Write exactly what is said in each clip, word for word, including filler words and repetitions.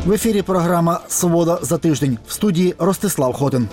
В ефірі програма «Свобода за тиждень». В студії Ростислав Хотин.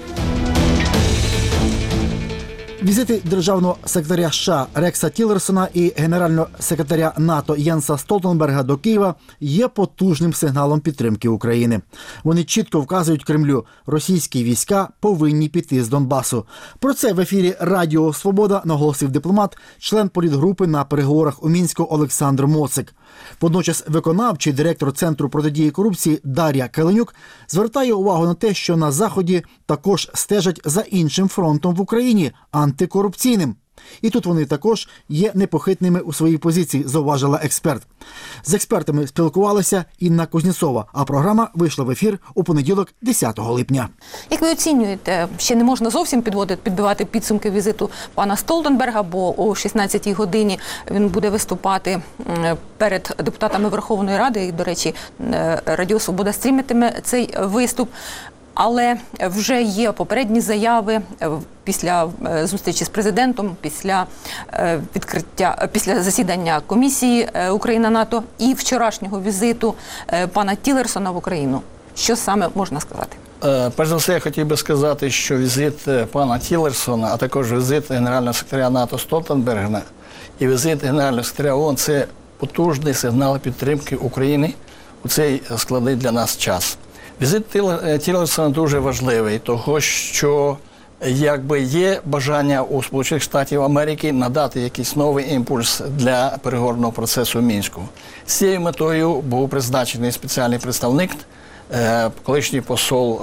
Візити державного секретаря США Рекса Тіллерсона і генерального секретаря НАТО Єнса Столтенберга до Києва є потужним сигналом підтримки України. Вони чітко вказують Кремлю – російські війська повинні піти з Донбасу. Про це в ефірі Радіо Свобода наголосив дипломат, член політгрупи на переговорах у Мінську Олександр Моцик. Водночас виконавчий директор Центру протидії корупції Дар'я Келенюк звертає увагу на те, що на Заході також стежать за іншим фронтом в Україні – антикорупційним. І тут вони також є непохитними у своїй позиції, зауважила експерт. З експертами спілкувалася Інна Кузнєцова, а програма вийшла в ефір у понеділок, десятого липня. Як ви оцінюєте, ще не можна зовсім підводити, підбивати підсумки візиту пана Столтенберга, бо о шістнадцятій годині він буде виступати перед депутатами Верховної Ради, і, до речі, Радіо Свобода стрімитиме цей виступ. Але вже є попередні заяви після зустрічі з президентом, після відкриття, після засідання комісії Україна-НАТО і вчорашнього візиту пана Тіллерсона в Україну. Що саме можна сказати? Перш за все, я хотів би сказати, що візит пана Тіллерсона, а також візит генерального секретаря НАТО Столтенберга і візит генерального секретаря ООН – це потужний сигнал підтримки України у цей складний для нас час. Візит Тіллерсона дуже важливий, того що якби є бажання у Сполучених Штатів Америки надати якийсь новий імпульс для переговорного процесу в Мінську. З цією метою був призначений спеціальний представник, колишній посол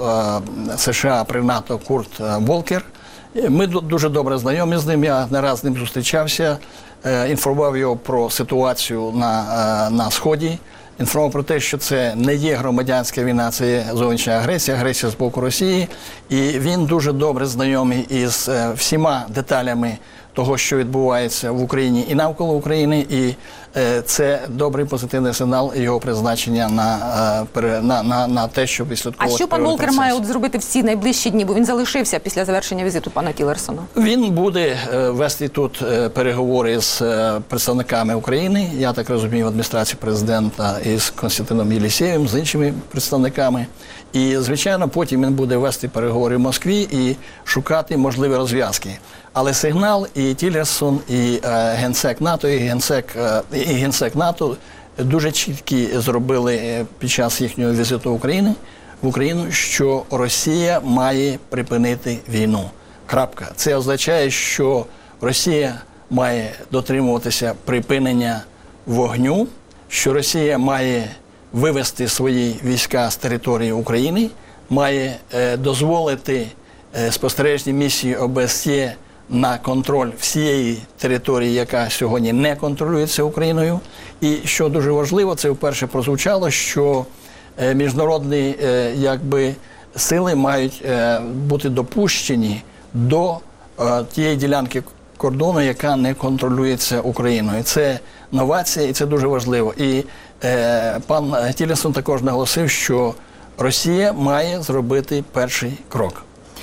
США при НАТО Курт Волкер. Ми дуже добре знайомі з ним, я не раз з ним зустрічався, інформував його про ситуацію на, на Сході. Інформував про те, що це не є громадянська війна, це є зовнішня агресія, агресія з боку Росії. І він дуже добре знайомий із всіма деталями того, що відбувається в Україні і навколо України. І це добрий позитивний сигнал його призначення на, на, на, на те, щоб відслідковувати. А що пан Волкер має от зробити в ці найближчі дні? Бо він залишився після завершення візиту пана Тіллерсона. Він буде вести тут переговори з представниками України, я так розумію, в адміністрації президента із Константином Єлісєєвим, з іншими представниками. І, звичайно, потім він буде вести переговори в Москві і шукати можливі розв'язки. Але сигнал і Тіллерсон, і е, генсек НАТО, і генсек, е, і генсек НАТО дуже чіткі зробили під час їхнього візиту в Україну, в Україну, що Росія має припинити війну. Крапка. Це означає, що Росія має дотримуватися припинення вогню, що Росія має вивести свої війська з території України, має е, дозволити е, спостережні місії О Б С Є на контроль всієї території, яка сьогодні не контролюється Україною. І що дуже важливо, це вперше прозвучало, що е, міжнародні е, якби, сили мають е, бути допущені до е, тієї ділянки кордону, яка не контролюється Україною. Це новація і це дуже важливо. І е, пан Тіллерсон також наголосив, що Росія має зробити перший крок.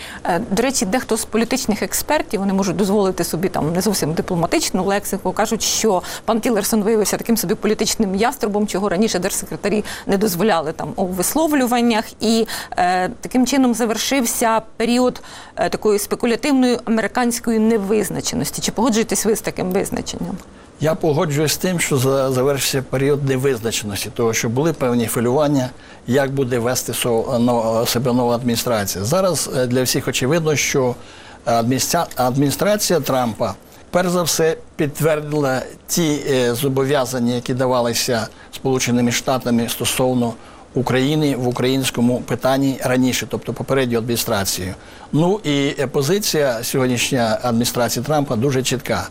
До речі, дехто з політичних експертів, вони можуть дозволити собі там не зовсім дипломатичну лексику, кажуть, що пан Тіллерсон виявився таким собі політичним яструбом, чого раніше держсекретарі не дозволяли там у висловлюваннях, і е, таким чином завершився період е, такої спекулятивної американської невизначеності. Чи погоджуєтесь ви з таким визначенням? Я погоджуюсь з тим, що завершився період невизначеності, того, що були певні хвилювання, як буде вести себе нова адміністрація. Зараз для всіх очевидно, що адміністрація Трампа, перш за все, підтвердила ті зобов'язання, які давалися Сполученими Штатами стосовно України в українському питанні раніше, тобто попередньою адміністрацією. Ну і позиція сьогоднішньої адміністрації Трампа дуже чітка.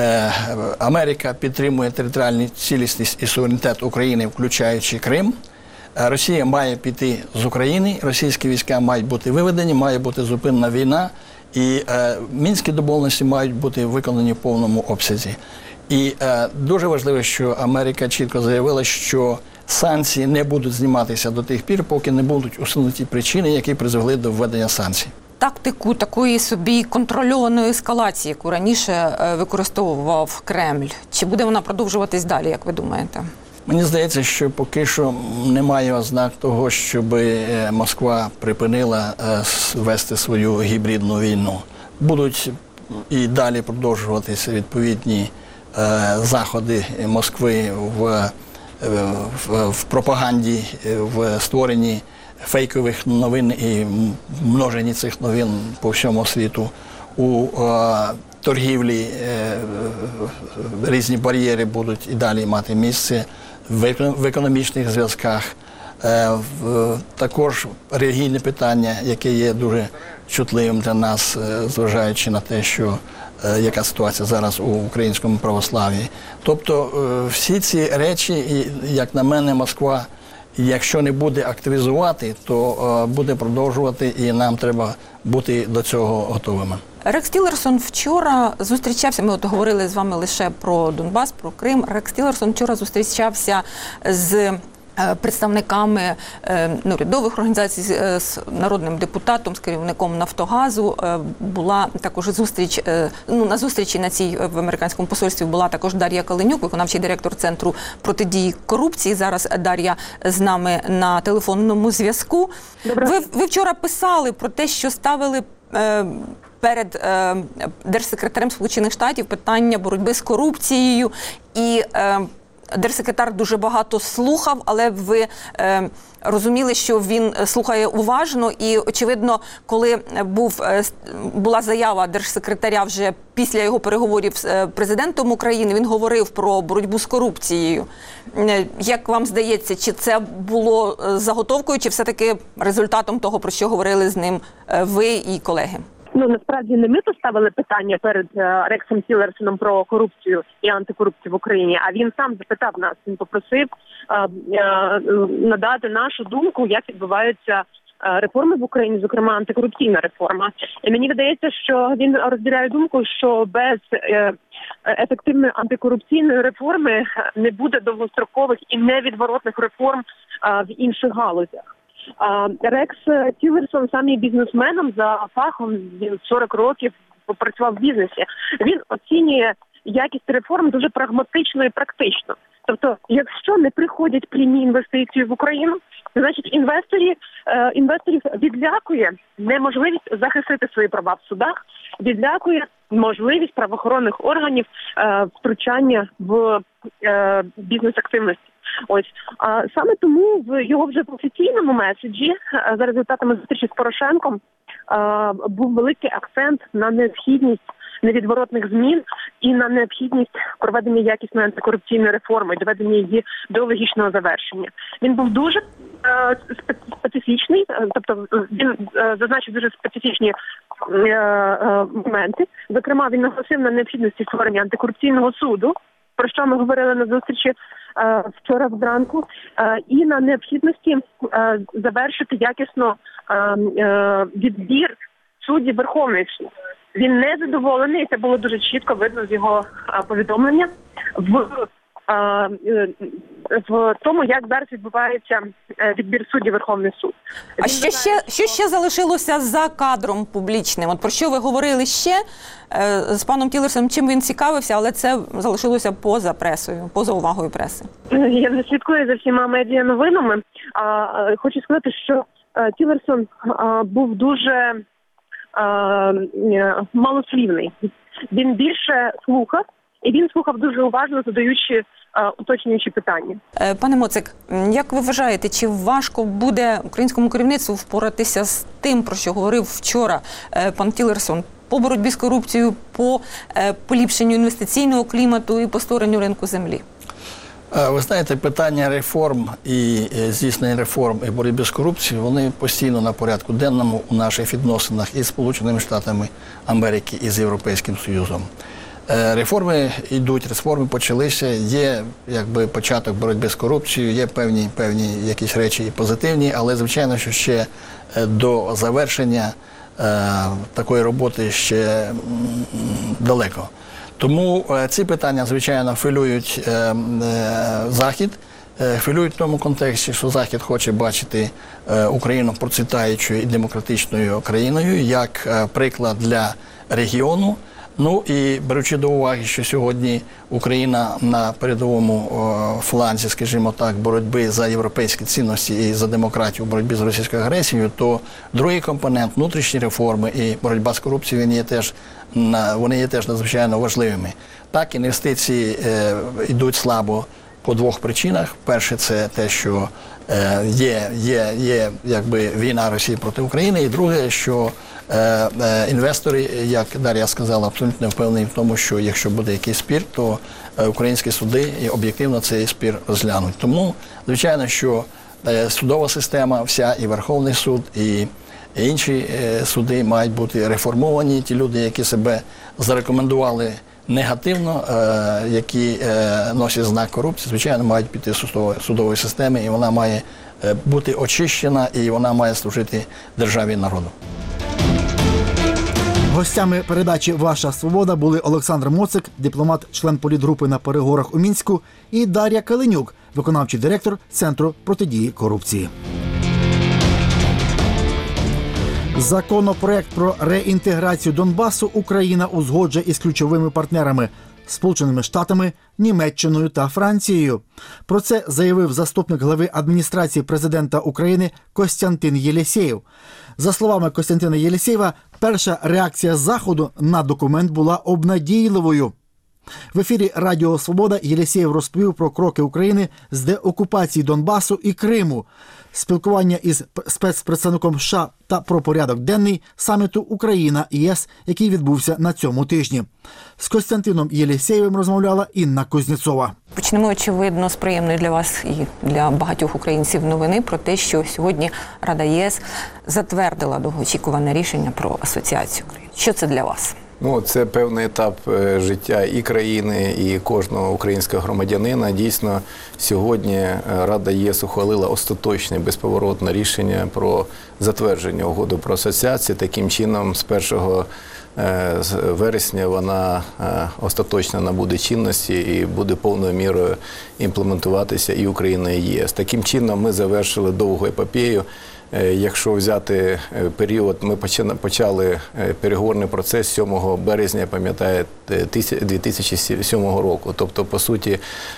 Америка підтримує територіальну цілісність і суверенітет України, включаючи Крим. Росія має піти з України, російські війська мають бути виведені, має бути зупинена війна, і е, мінські домовленості мають бути виконані в повному обсязі. І е, дуже важливо, що Америка чітко заявила, що санкції не будуть зніматися до тих пір, поки не будуть усунуті причини, які призвели до введення санкцій. Тактику такої собі контрольованої ескалації, яку раніше використовував Кремль, чи буде вона продовжуватись далі, як ви думаєте? Мені здається, що поки що немає ознак того, щоб Москва припинила вести свою гібридну війну. Будуть і далі продовжуватися відповідні заходи Москви в, в, в пропаганді, в створенні фейкових новин і множенні цих новин по всьому світу. У торгівлі різні бар'єри будуть і далі мати місце. В економічних зв'язках, також релігійне питання, яке є дуже чутливим для нас, зважаючи на те, що яка ситуація зараз у українському православ'ї. Тобто всі ці речі, як на мене, Москва, якщо не буде активізувати, то буде продовжувати, і нам треба бути до цього готовими. Рекс Тіллерсон вчора зустрічався, ми от говорили з вами лише про Донбас, про Крим. Рекс Тіллерсон вчора зустрічався з представниками неурядових організацій, з народним депутатом, з керівником Нафтогазу. Була також зустріч, ну, на зустрічі на цій в американському посольстві була також Дар'я Калинюк, виконавчий директор Центру протидії корупції. Зараз Дар'я з нами на телефонному зв'язку. Ви, ви вчора писали про те, що ставили перед е, держсекретарем Сполучених Штатів питання боротьби з корупцією, і е, держсекретар дуже багато слухав, але ви е, розуміли, що він слухає уважно, і, очевидно, коли був, е, була заява держсекретаря вже після його переговорів з е, президентом України, він говорив про боротьбу з корупцією. Е, як вам здається, чи це було заготовкою, чи все-таки результатом того, про що говорили з ним е, ви і колеги? Ну, насправді не ми поставили питання перед е, Рексом Тіллерсоном про корупцію і антикорупцію в Україні, а він сам запитав нас, він попросив е, е, надати нашу думку, як відбуваються е, реформи в Україні, зокрема антикорупційна реформа. І мені видається, що він розділяє думку, що без е, ефективної антикорупційної реформи не буде довгострокових і невідворотних реформ е, в інших галузях. Рекс Тіллерсон сам є бізнесменом за фахом, він сорок років попрацював в бізнесі. Він оцінює якість реформ дуже прагматично і практично. Тобто, якщо не приходять прямі інвестиції в Україну, значить інвесторі, е, інвесторів відлякує неможливість захистити свої права в судах, відлякує можливість правоохоронних органів е, втручання в е, бізнес-активності. Ось а саме тому в його вже в офіційному меседжі за результатами зустрічі з Порошенком а, був великий акцент на необхідність невідворотних змін і на необхідність проведення якісної антикорупційної реформи, доведення її до логічного завершення. Він був дуже а, специфічний, тобто він а, зазначив дуже специфічні а, а, моменти. Зокрема, він наголосив на необхідності створення антикорупційного суду, про що ми говорили на зустрічі е, вчора зранку, е, і на необхідності е, завершити якісно е, е, відбір суддів Верховної суду. Він не задоволений, і це було дуже чітко видно з його е, повідомлення, в, е, е, в тому, як зараз відбувається е, відбір суддів Верховний суд. А що ще, що ще залишилося за кадром публічним? От про що ви говорили ще е, з паном Тіллерсоном, чим він цікавився, але це залишилося поза пресою, поза увагою преси? Я не слідкую за всіма медіа-новинами. А, хочу сказати, що а, Тіллерсон а, був дуже а, малослівний. Він більше слухав, і він слухав дуже уважно, задаючи уточнюючі питання. Пане Моцик, як ви вважаєте, чи важко буде українському керівництву впоратися з тим, про що говорив вчора пан Тіллерсон, по боротьбі з корупцією, по поліпшенню інвестиційного клімату і по створенню ринку землі? Ви знаєте, питання реформ і здійснення реформ і боротьби з корупцією, вони постійно на порядку денному у наших відносинах із Сполученими Штатами Америки і з Європейським Союзом. Реформи йдуть, реформи почалися, є якби початок боротьби з корупцією, є певні, певні якісь речі і позитивні, але, звичайно, що ще до завершення е, такої роботи ще м, далеко. Тому е, ці питання, звичайно, хвилюють е, е, Захід, е, хвилюють в тому контексті, що Захід хоче бачити е, Україну процвітаючою і демократичною країною, як е, приклад для регіону. Ну і беручи до уваги, що сьогодні Україна на передовому о, фланзі, скажімо так, боротьби за європейські цінності і за демократію, боротьби з російською агресією, то другий компонент – внутрішні реформи і боротьба з корупцією, вони є теж, вони є теж надзвичайно важливими. Так, інвестиції е, йдуть слабо по двох причинах. Перше – це те, що е, є, є, є якби, війна Росії проти України, і друге, що е, е, інвестори, як Дар'я сказала, абсолютно впевнені в тому, що якщо буде якийсь спір, то е, українські суди і об'єктивно цей спір розглянуть. Тому, звичайно, що е, судова система вся, і Верховний суд, і інші е, суди мають бути реформовані. Ті люди, які себе зарекомендували негативно, е, які е, носять знак корупції, звичайно, мають піти з судової, судової системи, і вона має е, бути очищена, і вона має служити державі і народу. Гостями передачі «Ваша свобода» були Олександр Моцик, дипломат, член політгрупи на переговорах у Мінську, і Дар'я Калинюк, виконавчий директор Центру протидії корупції. Законопроект про реінтеграцію Донбасу Україна узгоджує із ключовими партнерами – Сполученими Штатами, Німеччиною та Францією. Про це заявив заступник глави адміністрації президента України Костянтин Єлісєєв. За словами Костянтина Єлісєєва, перша реакція Заходу на документ була обнадійливою. В ефірі Радіо Свобода Єлісєєв розповів про кроки України з деокупації Донбасу і Криму, спілкування із спецпредставником США та про порядок денний саміту Україна-ЄС, який відбувся на цьому тижні. З Костянтином Єлісєєвим розмовляла Інна Кузнєцова. Почнемо, очевидно, з приємної для вас і для багатьох українців новини про те, що сьогодні Рада ЄС затвердила довгоочікуване рішення про асоціацію України. Що це для вас? Ну, це певний етап життя і країни, і кожного українського громадянина. Дійсно, сьогодні Рада ЄС ухвалила остаточне, безповоротне рішення про затвердження угоди про асоціацію. Таким чином, з першого вересня вона остаточно набуде чинності і буде повною мірою імплементуватися і Україна, і ЄС. Таким чином, ми завершили довгу епопею. Якщо взяти період, ми почали переговорний процес сьомого березня, пам'ятаєте, дві тисячі сьомого року. Тобто, по суті,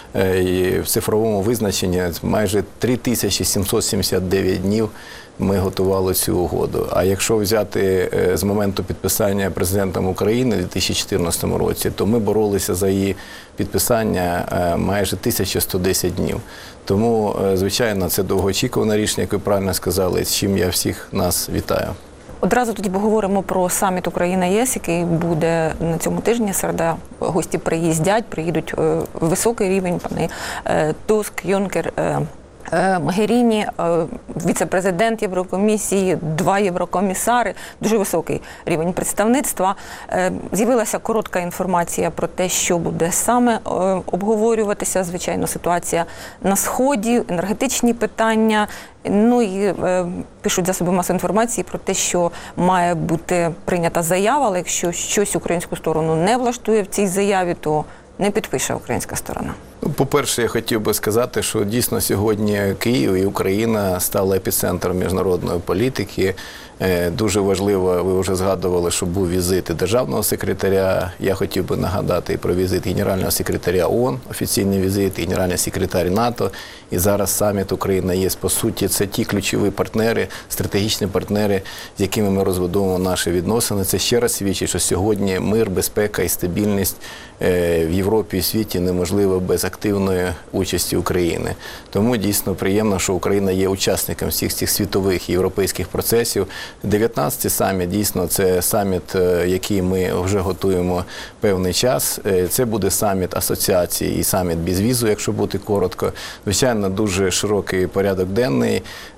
в цифровому визначенні майже три тисячі сімсот сімдесят дев'ять днів ми готували цю угоду. А якщо взяти з моменту підписання президентом України у дві тисячі чотирнадцятому році, то ми боролися за її підписання майже тисяча сто десять днів. Тому, звичайно, це довгоочікуване рішення, як ви правильно сказали, з чим я всіх нас вітаю. Одразу тоді поговоримо про саміт Україна-ЄС, який буде на цьому тижні. Середа гості приїздять, приїдуть високий рівень, пани Туск, Юнкер, Могеріні, віце-президент Єврокомісії, два єврокомісари, дуже високий рівень представництва. З'явилася коротка інформація про те, що буде саме обговорюватися. Звичайно, ситуація на Сході, енергетичні питання. Ну і е, пишуть засоби масової інформації про те, що має бути прийнята заява, але якщо щось українську сторону не влаштує в цій заяві, то не підпише українська сторона. По-перше, я хотів би сказати, що дійсно сьогодні Київ і Україна стали епіцентром міжнародної політики. Дуже важливо, ви вже згадували, що був візит державного секретаря. Я хотів би нагадати і про візит генерального секретаря ООН, офіційний візит, генеральний секретар НАТО. І зараз саміт Україна-ЄС, по суті, це ті ключові партнери, стратегічні партнери, з якими ми розбудовуємо наші відносини. Це ще раз свідчить, що сьогодні мир, безпека і стабільність в Європі і світі неможливо без активної участі України. Тому дійсно приємно, що Україна є учасником всіх цих світових і європейських процесів. дев'ятнадцятий саміт, дійсно, це саміт, який ми вже готуємо певний час. Це буде саміт асоціації і саміт безвізу, якщо бути коротко. Звичайно, дуже широкий порядок денний.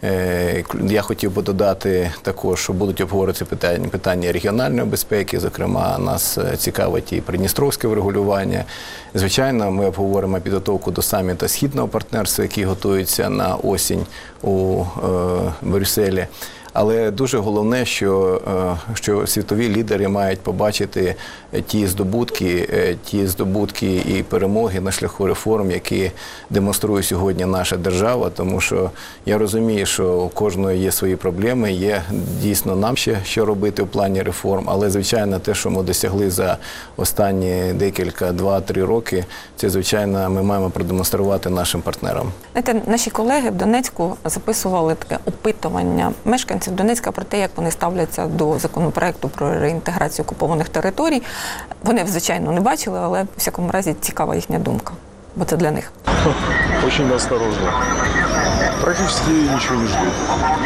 Я хотів би додати також, що будуть обговорюватися питання, питання регіональної безпеки, зокрема, нас цікавить і придністровське врегулювання. Звичайно, ми обговоримо підготовку до саміту Східного партнерства, який готується на осінь у е, Брюсселі. Але дуже головне, що, що світові лідери мають побачити ті здобутки, ті здобутки і перемоги на шляху реформ, які демонструє сьогодні наша держава, тому що я розумію, що у кожної є свої проблеми, є дійсно нам ще що робити в плані реформ, але, звичайно, те, що ми досягли за останні декілька, два-три роки, це, звичайно, ми маємо продемонструвати нашим партнерам. Знаєте, наші колеги в Донецьку записували таке опитування мешканців Донецька про те, як вони ставляться до законопроекту про реінтеграцію окупованих територій. Вони, звичайно, не бачили, але, в всякому разі, цікава їхня думка, бо це для них. Очень осторожно. Практически ничего не ждут.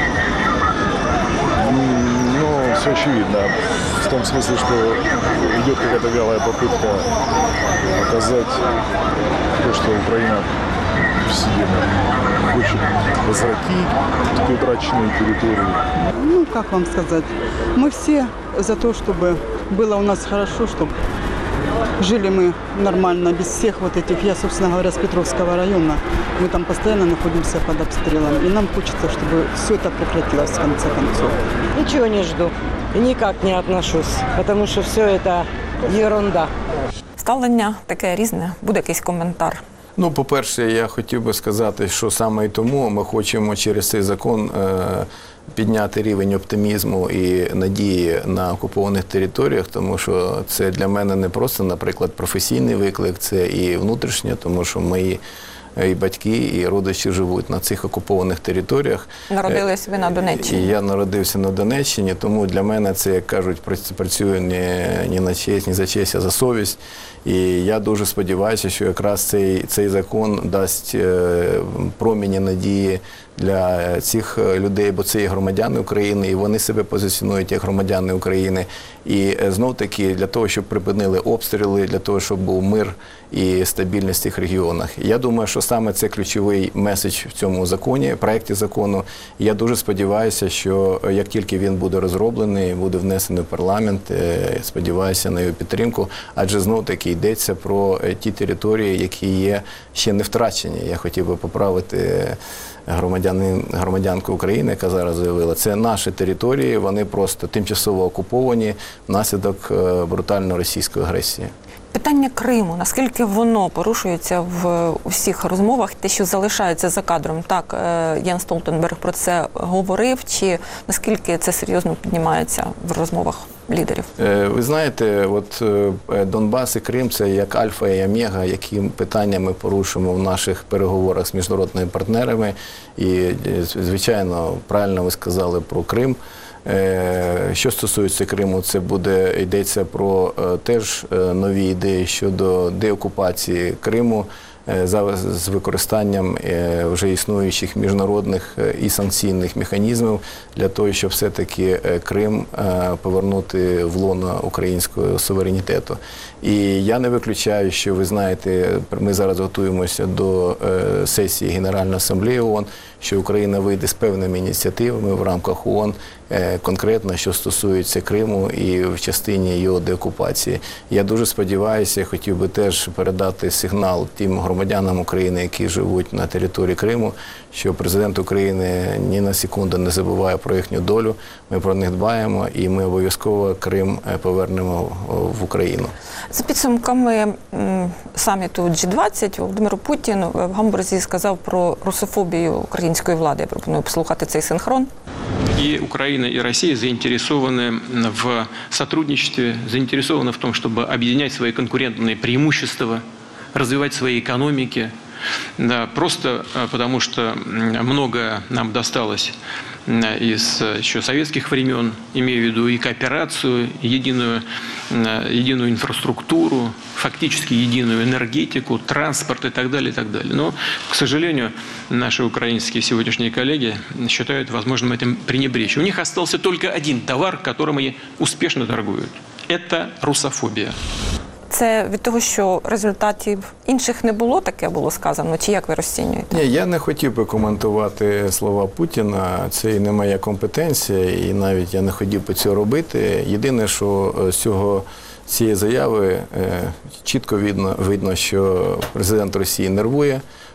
Ну, все очевидно. В том смысле, что идет какая-то вялая попытка показать то, что Украина себе хочет возвратить такие утраченные территории. Ну, как вам сказать, мы все за то, чтобы было у нас хорошо, чтобы жили мы нормально, без всех вот этих, я, собственно говоря, с Петровского района, мы там постоянно находимся под обстрелом, и нам хочется, чтобы все это прекратилось в конце концов. Ничего не жду и никак не отношусь, потому что все это ерунда. Ставлення таке різне, буде якийсь коментар. Ну, по-перше, я хотів би сказати, що саме і тому ми хочемо через цей закон е, підняти рівень оптимізму і надії на окупованих територіях, тому що це для мене не просто, наприклад, професійний виклик, це і внутрішнє, тому що мої і батьки, і родичі живуть на цих окупованих територіях. Народились ви на Донеччині? І я народився на Донеччині, тому для мене це, як кажуть, працює не, не на честь, ні за честь, а за совість. І я дуже сподіваюся, що якраз цей, цей закон дасть промені надії для цих людей, бо це є громадяни України, і вони себе позиціонують як громадяни України. І знов-таки для того, щоб припинили обстріли, для того, щоб був мир і стабільність в цих регіонах. Я думаю, що саме це ключовий меседж в цьому законі, проєкті закону. І я дуже сподіваюся, що як тільки він буде розроблений, буде внесений в парламент, сподіваюся на його підтримку, адже знов-таки йдеться про ті території, які є ще не втрачені. Я хотів би поправити громадянку України, яка зараз заявила, це наші території, вони просто тимчасово окуповані внаслідок брутальної російської агресії. Питання Криму, наскільки воно порушується в усіх розмовах, те, що залишається за кадром, так, Єнс Столтенберг про це говорив, чи наскільки це серйозно піднімається в розмовах лідерів? Ви знаєте, от Донбас і Крим – це як альфа і омега, які питання ми порушуємо в наших переговорах з міжнародними партнерами. І, звичайно, правильно ви сказали про Крим. Що стосується Криму, це буде, йдеться про теж нові ідеї щодо деокупації Криму з використанням вже існуючих міжнародних і санкційних механізмів для того, щоб все-таки Крим повернути в лоно українського суверенітету. І я не виключаю, що ви знаєте, ми зараз готуємося до сесії Генеральної асамблеї ООН, що Україна вийде з певними ініціативами в рамках ООН, конкретно, що стосується Криму і в частині його деокупації. Я дуже сподіваюся, я хотів би теж передати сигнал тим громадянам України, які живуть на території Криму, що президент України ні на секунду не забуває про їхню долю, ми про них дбаємо і ми обов'язково Крим повернемо в Україну. За підсумками саміту джі двадцять Володимир Путін в Гамбурзі сказав про русофобію української влади. Я пропоную послухати цей синхрон. И Украина, и Россия заинтересованы в сотрудничестве, заинтересованы в том, чтобы объединять свои конкурентные преимущества, развивать свои экономики. Да, просто потому что многое нам досталось из еще советских времен, имею в виду и кооперацию, единую, единую инфраструктуру, фактически единую энергетику, транспорт и так далее, и так далее. Но, к сожалению, наши украинские сегодняшние коллеги считают возможным этим пренебречь. У них остался только один товар, которым они успешно торгуют. Это русофобия. Це від того, що результатів інших не було, таке було сказано, чи як ви розцінюєте? Ні, я не хотів би коментувати слова Путіна, це і не моя компетенція, і навіть я не хотів би цього робити. Єдине, що з цього, цієї заяви чітко видно, видно, що президент Росії нервує,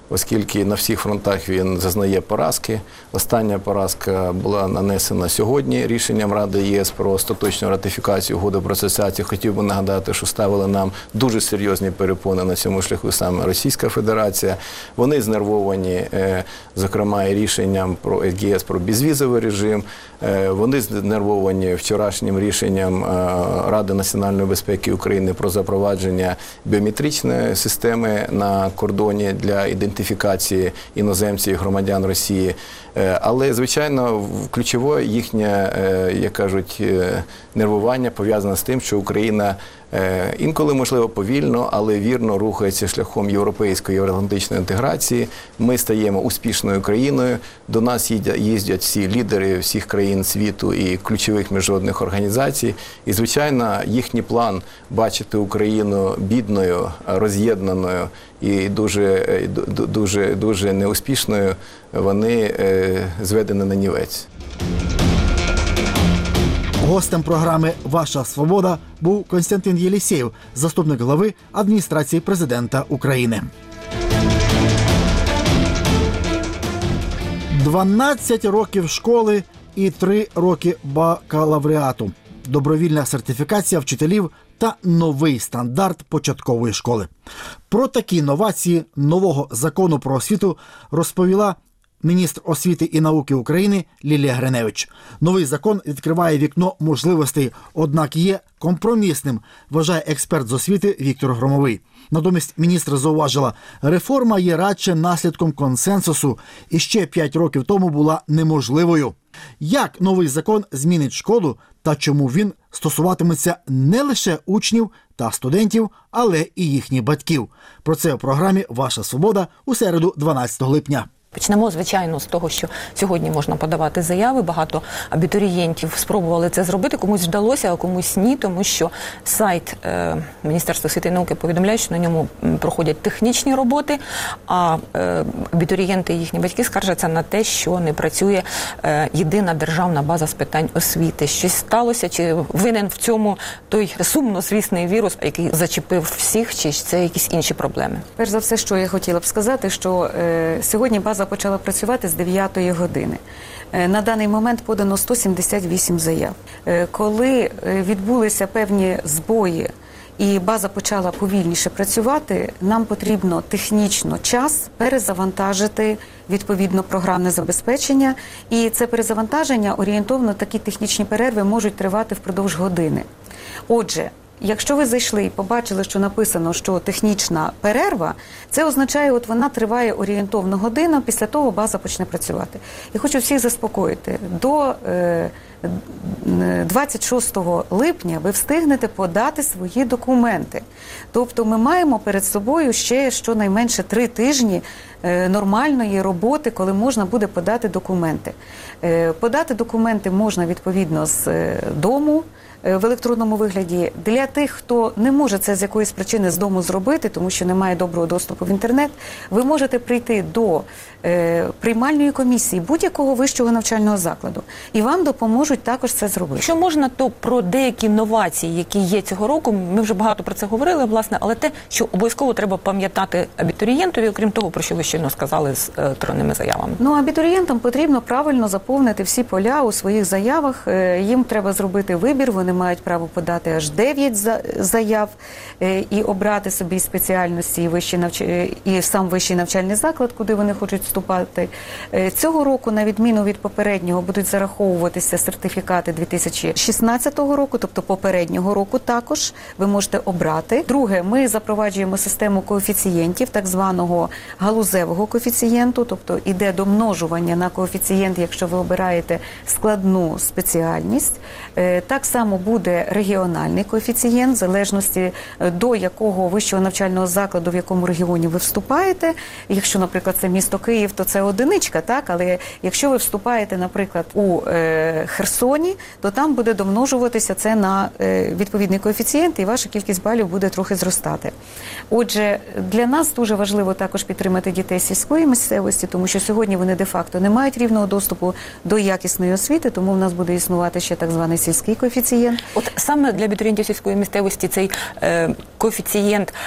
оскільки на всіх фронтах він зазнає поразки. Остання поразка була нанесена сьогодні рішенням Ради ЄС про остаточну ратифікацію угоди про асоціацію. Хотів би нагадати, що ставили нам дуже серйозні перепони на цьому шляху саме Російська Федерація. Вони знервовані, зокрема, і рішенням про ЄС про безвізовий режим. Вони знервовані вчорашнім рішенням Ради національної безпеки України про запровадження біометричної системи на кордоні для ідентифікації іноземців і громадян Росії. Але, звичайно, ключове їхнє, як кажуть, нервування пов'язане з тим, що Україна інколи, можливо, повільно, але вірно рухається шляхом європейської євроатлантичної інтеграції. Ми стаємо успішною країною, до нас їздять всі лідери всіх країн світу і ключових міжнародних організацій. І, звичайно, їхній план бачити Україну бідною, роз'єднаною і дуже, дуже, дуже неуспішною, вони зведені на нівець. Гостем програми «Ваша свобода» був Костянтин Єлісєєв, заступник глави адміністрації президента України. дванадцять років школи і три роки бакалавріату. Добровільна сертифікація вчителів та новий стандарт початкової школи. Про такі новації нового закону про освіту розповіла міністр освіти і науки України Лілія Гриневич. Новий закон відкриває вікно можливостей, однак є компромісним, вважає експерт з освіти Віктор Громовий. Натомість міністр зауважила, реформа є радше наслідком консенсусу і ще п'ять років тому була неможливою. Як новий закон змінить школу та чому він стосуватиметься не лише учнів та студентів, але і їхніх батьків? Про це у програмі «Ваша свобода» у середу, дванадцятого липня. Почнемо, звичайно, з того, що сьогодні можна подавати заяви. Багато абітурієнтів спробували це зробити, комусь вдалося, а комусь ні, тому що сайт е, Міністерства освіти і науки повідомляє, що на ньому проходять технічні роботи, а е, абітурієнти і їхні батьки скаржаться на те, що не працює е, єдина державна база з питань освіти. Щось сталося, чи винен в цьому той сумнозвісний вірус, який зачепив всіх, чи це якісь інші проблеми? Перш за все, що я хотіла б сказати, що е, сьогодні база почала працювати з дев'ятої години. На даний момент подано сто сімдесят вісім заяв. Коли відбулися певні збої і база почала повільніше працювати, нам потрібно технічно час перезавантажити відповідно програмне забезпечення. І це перезавантаження орієнтовно, такі технічні перерви можуть тривати впродовж години. Отже, якщо ви зайшли і побачили, що написано, що технічна перерва, це означає, от вона триває орієнтовно годину, після того база почне працювати. І хочу всіх заспокоїти, до е, двадцять шостого липня ви встигнете подати свої документи. Тобто ми маємо перед собою ще щонайменше три тижні е, нормальної роботи, коли можна буде подати документи. Е, подати документи можна відповідно з е, дому, в електронному вигляді. Для тих, хто не може це з якоїсь причини з дому зробити, тому що немає доброго доступу в інтернет, ви можете прийти до е, приймальної комісії будь-якого вищого навчального закладу, і вам допоможуть також це зробити. Якщо можна, то про деякі новації, які є цього року, ми вже багато про це говорили, власне, але те, що обов'язково треба пам'ятати абітурієнтові, окрім того, про що ви щойно сказали з електронними заявами. Ну, абітурієнтам потрібно правильно заповнити всі поля у своїх заявах, їм треба зробити вибір, вони мають право подати аж дев'ять заяв і обрати собі спеціальності і, вищий навч... і сам вищий навчальний заклад, куди вони хочуть вступати. Цього року, на відміну від попереднього, будуть зараховуватися сертифікати дві тисячі шістнадцятого року, тобто попереднього року також ви можете обрати. Друге, ми запроваджуємо систему коефіцієнтів, так званого галузевого коефіцієнту, тобто іде домножування на коефіцієнт, якщо ви обираєте складну спеціальність. Так само буде регіональний коефіцієнт, в залежності до якого вищого навчального закладу, в якому регіоні ви вступаєте. Якщо, наприклад, це місто Київ, то це одиничка, так? Але якщо ви вступаєте, наприклад, у е, Херсоні, то там буде домножуватися це на е, відповідний коефіцієнт, і ваша кількість балів буде трохи зростати. Отже, для нас дуже важливо також підтримати дітей сільської місцевості, тому що сьогодні вони де-факто не мають рівного доступу до якісної освіти, тому в нас буде існувати ще так званий сільський коефіцієнт. От саме для абітурієнтів сільської місцевості цей е, коефіцієнт,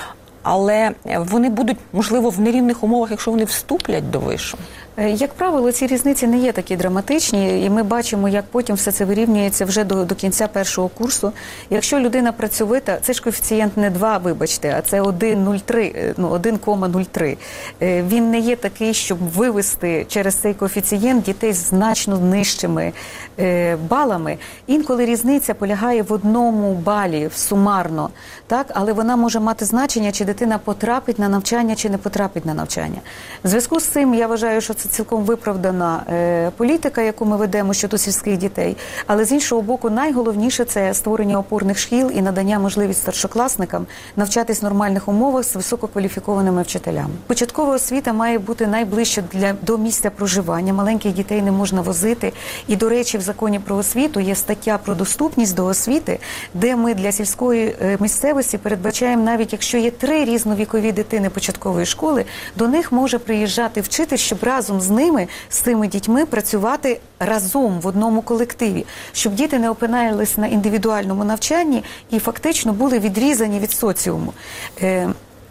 але вони будуть, можливо, в нерівних умовах, якщо вони вступлять до вишу. Як правило, ці різниці не є такі драматичні, і ми бачимо, як потім все це вирівнюється вже до, до кінця першого курсу. Якщо людина працьовита, це ж коефіцієнт не два, вибачте, а це один нуль три, ну, один нуль три. Він не є такий, щоб вивести через цей коефіцієнт дітей з значно нижчими е, балами. Інколи різниця полягає в одному балі, сумарно, так? Але вона може мати значення, чи дитина потрапить на навчання, чи не потрапить на навчання. В зв'язку з цим я вважаю, що це цілком виправдана е, політика, яку ми ведемо щодо сільських дітей. Але з іншого боку, найголовніше – це створення опорних шкіл і надання можливість старшокласникам навчатись в нормальних умовах з висококваліфікованими вчителями. Початкова освіта має бути найближче для, до місця проживання. Маленьких дітей не можна возити. І, до речі, в законі про освіту є стаття про доступність до освіти, де ми для сільської е, місцевості передбачаємо, навіть якщо є три різновікові дитини початкової школи, до них може приїжджати вчитель, щоб разом з ними, з цими дітьми, працювати разом в одному колективі, щоб діти не опинялись на індивідуальному навчанні і фактично були відрізані від соціуму. Е,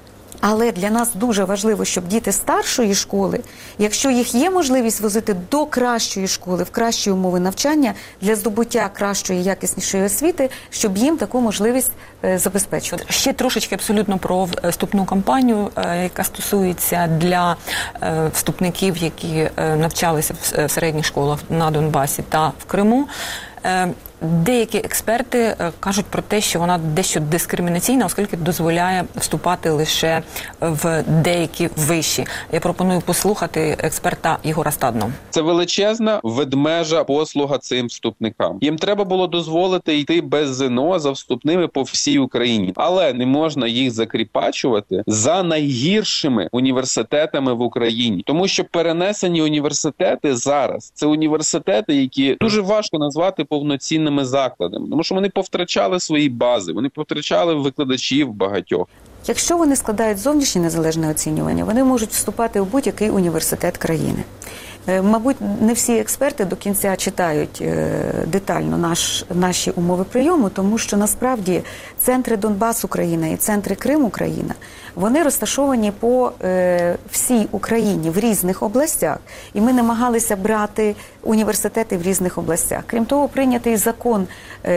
Але для нас дуже важливо, щоб діти старшої школи, якщо їх є можливість возити до кращої школи, в кращі умови навчання, для здобуття кращої, якіснішої освіти, щоб їм таку можливість е, забезпечувати. Ще трошечки абсолютно про вступну кампанію, е, яка стосується для е, вступників, які е, навчалися в, в середніх школах на Донбасі та в Криму. Е, Деякі експерти кажуть про те, що вона дещо дискримінаційна, оскільки дозволяє вступати лише в деякі виші. Я пропоную послухати експерта Єгора Стадного. Це величезна ведмежа послуга цим вступникам. Їм треба було дозволити йти без ЗНО за вступними по всій Україні. Але не можна їх закріпачувати за найгіршими університетами в Україні. Тому що перенесені університети зараз – це університети, які дуже важко назвати повноцінними закладами, тому що вони повтрачали свої бази, вони повтрачали викладачів багатьох. Якщо вони складають зовнішнє незалежне оцінювання, вони можуть вступати у будь-який університет країни. Мабуть, не всі експерти до кінця читають детально наш, наші умови прийому, тому що насправді центри Донбас Україна і центри Крим Україна, вони розташовані по е, всій Україні в різних областях. І ми намагалися брати університети в різних областях. Крім того, прийнятий закон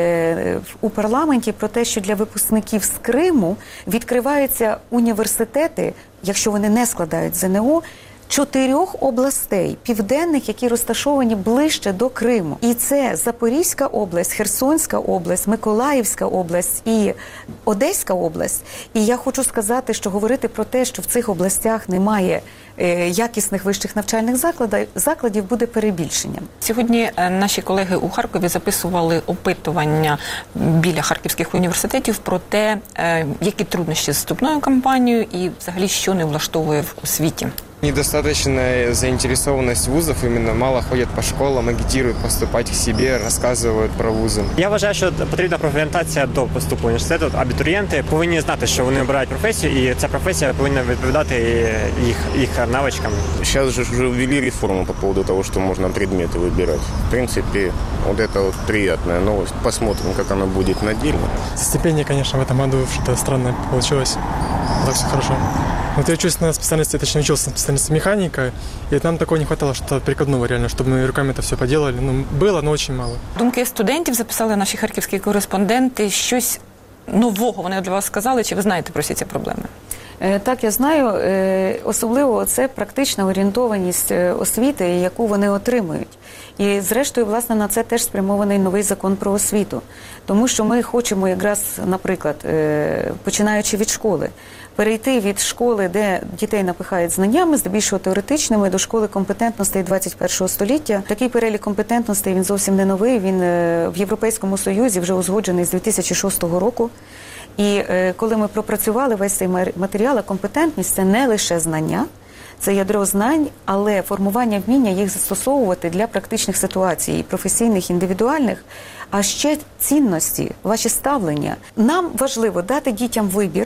е, у парламенті про те, що для випускників з Криму відкриваються університети, якщо вони не складають ЗНО, чотирьох областей південних, які розташовані ближче до Криму. І це Запорізька область, Херсонська область, Миколаївська область і Одеська область. І я хочу сказати, що говорити про те, що в цих областях немає е, якісних вищих навчальних закладів, закладів буде перебільшенням. Сьогодні наші колеги у Харкові записували опитування біля харківських університетів про те, е, які труднощі з вступною кампанією і взагалі що не влаштовує в освіті. Недостаточная заинтересованность вузов, именно мало ходят по школам, агитируют поступать к себе, рассказывают про вузи. Я вважаю, що потрібна профорієнтація до поступу в університет. Абітурієнти повинні знати, що вони обирають професію, і ця професія повинна відповідати їх, їх навичкам. Сейчас же уже ввели реформу по поводу того, что можно предметы выбирать. В принципе, вот это вот приятная новость. Посмотрим, как она будет на деле. Стипендия, конечно, в этом году что-то странное получилось. Так все хорошо. Вот я учусь на специальности, точнее учился на специальности механика, и нам такого не хватало, что прикладного реально, чтобы мы руками это все поделали. Ну, было, но очень мало. Думки студентів записали наші харківські кореспонденти. Щось нового вони для вас сказали, чи ви знаєте про всі ці проблеми? Так, я знаю. Особливо це практична орієнтованість освіти, яку вони отримують. І, зрештою, власне, на це теж спрямований новий закон про освіту. Тому що ми хочемо якраз, наприклад, починаючи від школи, перейти від школи, де дітей напихають знаннями, здебільшого теоретичними, до школи компетентностей двадцять першого століття. Такий перелік компетентностей, він зовсім не новий, він в Європейському Союзі вже узгоджений з дві тисячі шостого року. І е, коли ми пропрацювали весь цей матеріал, компетентність – це не лише знання, це ядро знань, але формування вміння їх застосовувати для практичних ситуацій, професійних, індивідуальних, а ще цінності, ваші ставлення. Нам важливо дати дітям вибір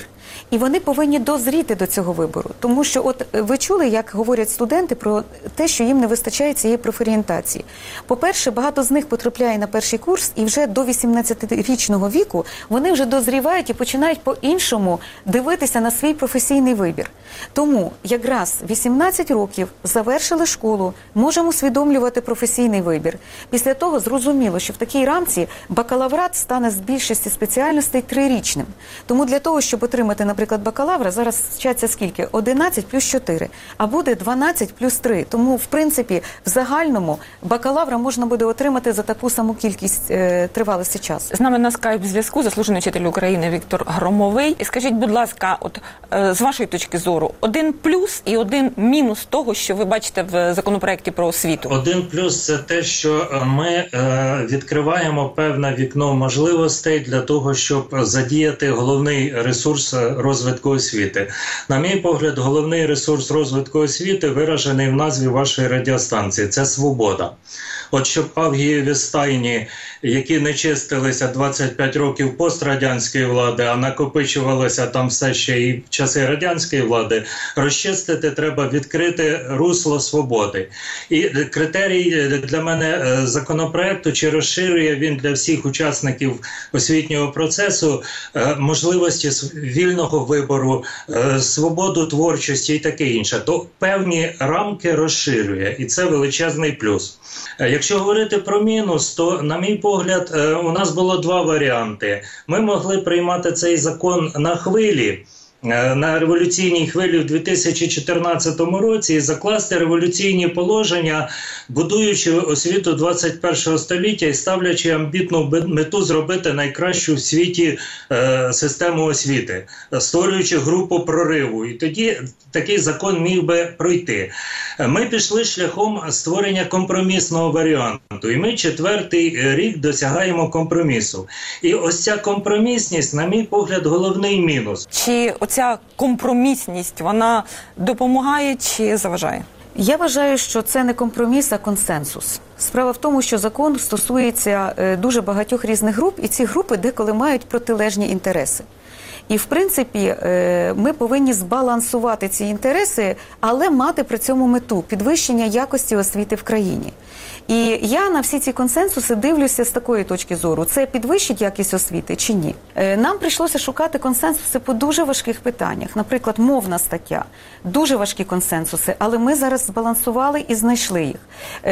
І вони повинні дозріти до цього вибору. Тому що, от ви чули, як говорять студенти про те, що їм не вистачає цієї профорієнтації. По-перше, багато з них потрапляє на перший курс, і вже до вісімнадцятирічного віку вони вже дозрівають і починають по-іншому дивитися на свій професійний вибір. Тому якраз вісімнадцять років завершили школу, можемо усвідомлювати професійний вибір. Після того зрозуміло, що в такій рамці бакалаврат стане з більшості спеціальностей трирічним. Тому для того, щоб отримати, наприклад, бакалавра, зараз вчаться скільки? одинадцять плюс чотири, а буде дванадцять плюс три. Тому, в принципі, в загальному бакалавра можна буде отримати за таку саму кількість е, тривалості часу. З нами на скайп-зв'язку заслужений вчитель України Віктор Громовий. І скажіть, будь ласка, от е, з вашої точки зору, один плюс і один мінус того, що ви бачите в законопроекті про освіту? Один плюс – це те, що ми е, відкриваємо певне вікно можливостей для того, щоб задіяти головний ресурс розвитку освіти. На мій погляд, головний ресурс розвитку освіти виражений в назві вашої радіостанції – це свобода. От щоб авгієві стайні, які не чистилися двадцять п'ять років пострадянської влади, а накопичувалося там все ще і в часи радянської влади, розчистити треба відкрити русло свободи. І критерій для мене законопроекту, чи розширює він для всіх учасників освітнього процесу можливості вільного вибору, свободу творчості і таке інше, то певні рамки розширює, і це величезний плюс. Якщо говорити про мінус, то, на мій погляд, у нас було два варіанти. Ми могли приймати цей закон на хвилі, на революційній хвилі в дві тисячі чотирнадцятому році і закласти революційні положення, будуючи освіту двадцять першого століття і ставлячи амбітну мету зробити найкращу в світі е, систему освіти, створюючи групу прориву. І тоді такий закон міг би пройти. Ми пішли шляхом створення компромісного варіанту. І ми четвертий рік досягаємо компромісу. І ось ця компромісність, на мій погляд, головний мінус. Чи оця компромісність, вона допомагає чи заважає? Я вважаю, що це не компроміс, а консенсус. Справа в тому, що закон стосується дуже багатьох різних груп, і ці групи деколи мають протилежні інтереси. І, в принципі, ми повинні збалансувати ці інтереси, але мати при цьому мету – підвищення якості освіти в країні. І я на всі ці консенсуси дивлюся з такої точки зору. Це підвищить якість освіти чи ні? Нам прийшлося шукати консенсуси по дуже важких питаннях. Наприклад, мовна стаття. Дуже важкі консенсуси, але ми зараз збалансували і знайшли їх.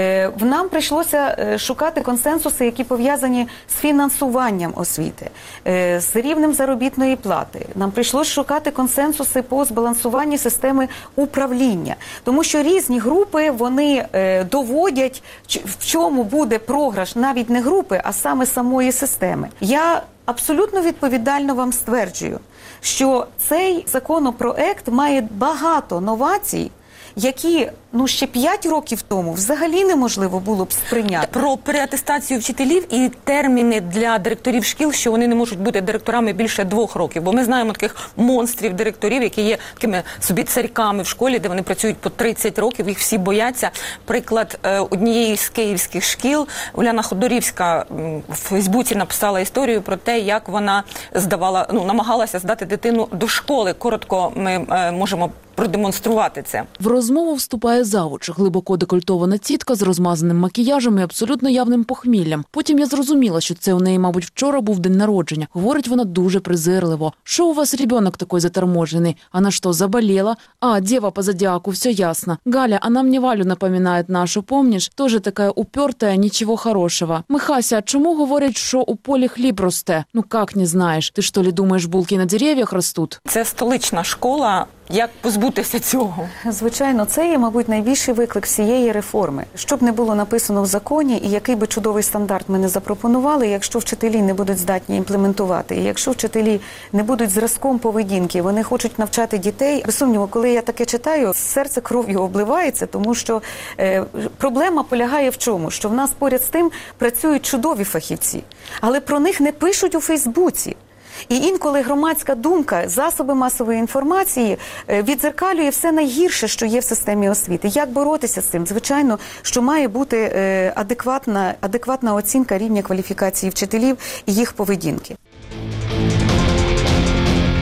Нам прийшлося шукати консенсуси, які пов'язані з фінансуванням освіти, з рівнем заробітної плати. Нам прийшлося шукати консенсуси по збалансуванню системи управління. Тому що різні групи, вони доводять, в чому буде програш навіть не групи, а саме самої системи. Я абсолютно відповідально вам стверджую, що цей законопроект має багато новацій, які, ну, ще п'ять років тому взагалі неможливо було б сприйняти. Про переатестацію вчителів і терміни для директорів шкіл, що вони не можуть бути директорами більше двох років. Бо ми знаємо таких монстрів директорів, які є такими собі царьками в школі, де вони працюють по тридцять років, їх всі бояться. Приклад однієї з київських шкіл, Уляна Ходорівська в Фейсбуці написала історію про те, як вона здавала, ну, намагалася здати дитину до школи. Коротко ми е, можемо продемонструвати це. В розмову вступає завуч, глибоко декольтована тітка з розмазаним макіяжем і абсолютно явним похміллям. Потім я зрозуміла, що це у неї, мабуть, вчора був день народження. Говорить вона дуже презирливо. «Що у вас ребенок такой заторможенный? Она что, заболела? А, дева по зодиаку, все ясно. Галя, она мне Валю напоминает нашу, помнишь? Тоже такая упертая, ничего хорошего. Михася, а чому говорять, що у полі хліб росте? Ну как не знаєш? Ти що ли думаєш, булки на дерев'ях ростуть?» Це столична школа. Як позбутися цього? Звичайно, це є, мабуть, найбільший виклик всієї реформи. Що б не було написано в законі, і який би чудовий стандарт ми не запропонували, якщо вчителі не будуть здатні імплементувати, і якщо вчителі не будуть зразком поведінки, вони хочуть навчати дітей. Без сумніву, коли я таке читаю, серце кров'ю обливається, тому що е, проблема полягає в чому? Що в нас поряд з тим працюють чудові фахівці, але про них не пишуть у Фейсбуці. І інколи громадська думка, засоби масової інформації віддзеркалює все найгірше, що є в системі освіти. Як боротися з цим? Звичайно, що має бути адекватна, адекватна оцінка рівня кваліфікації вчителів і їх поведінки.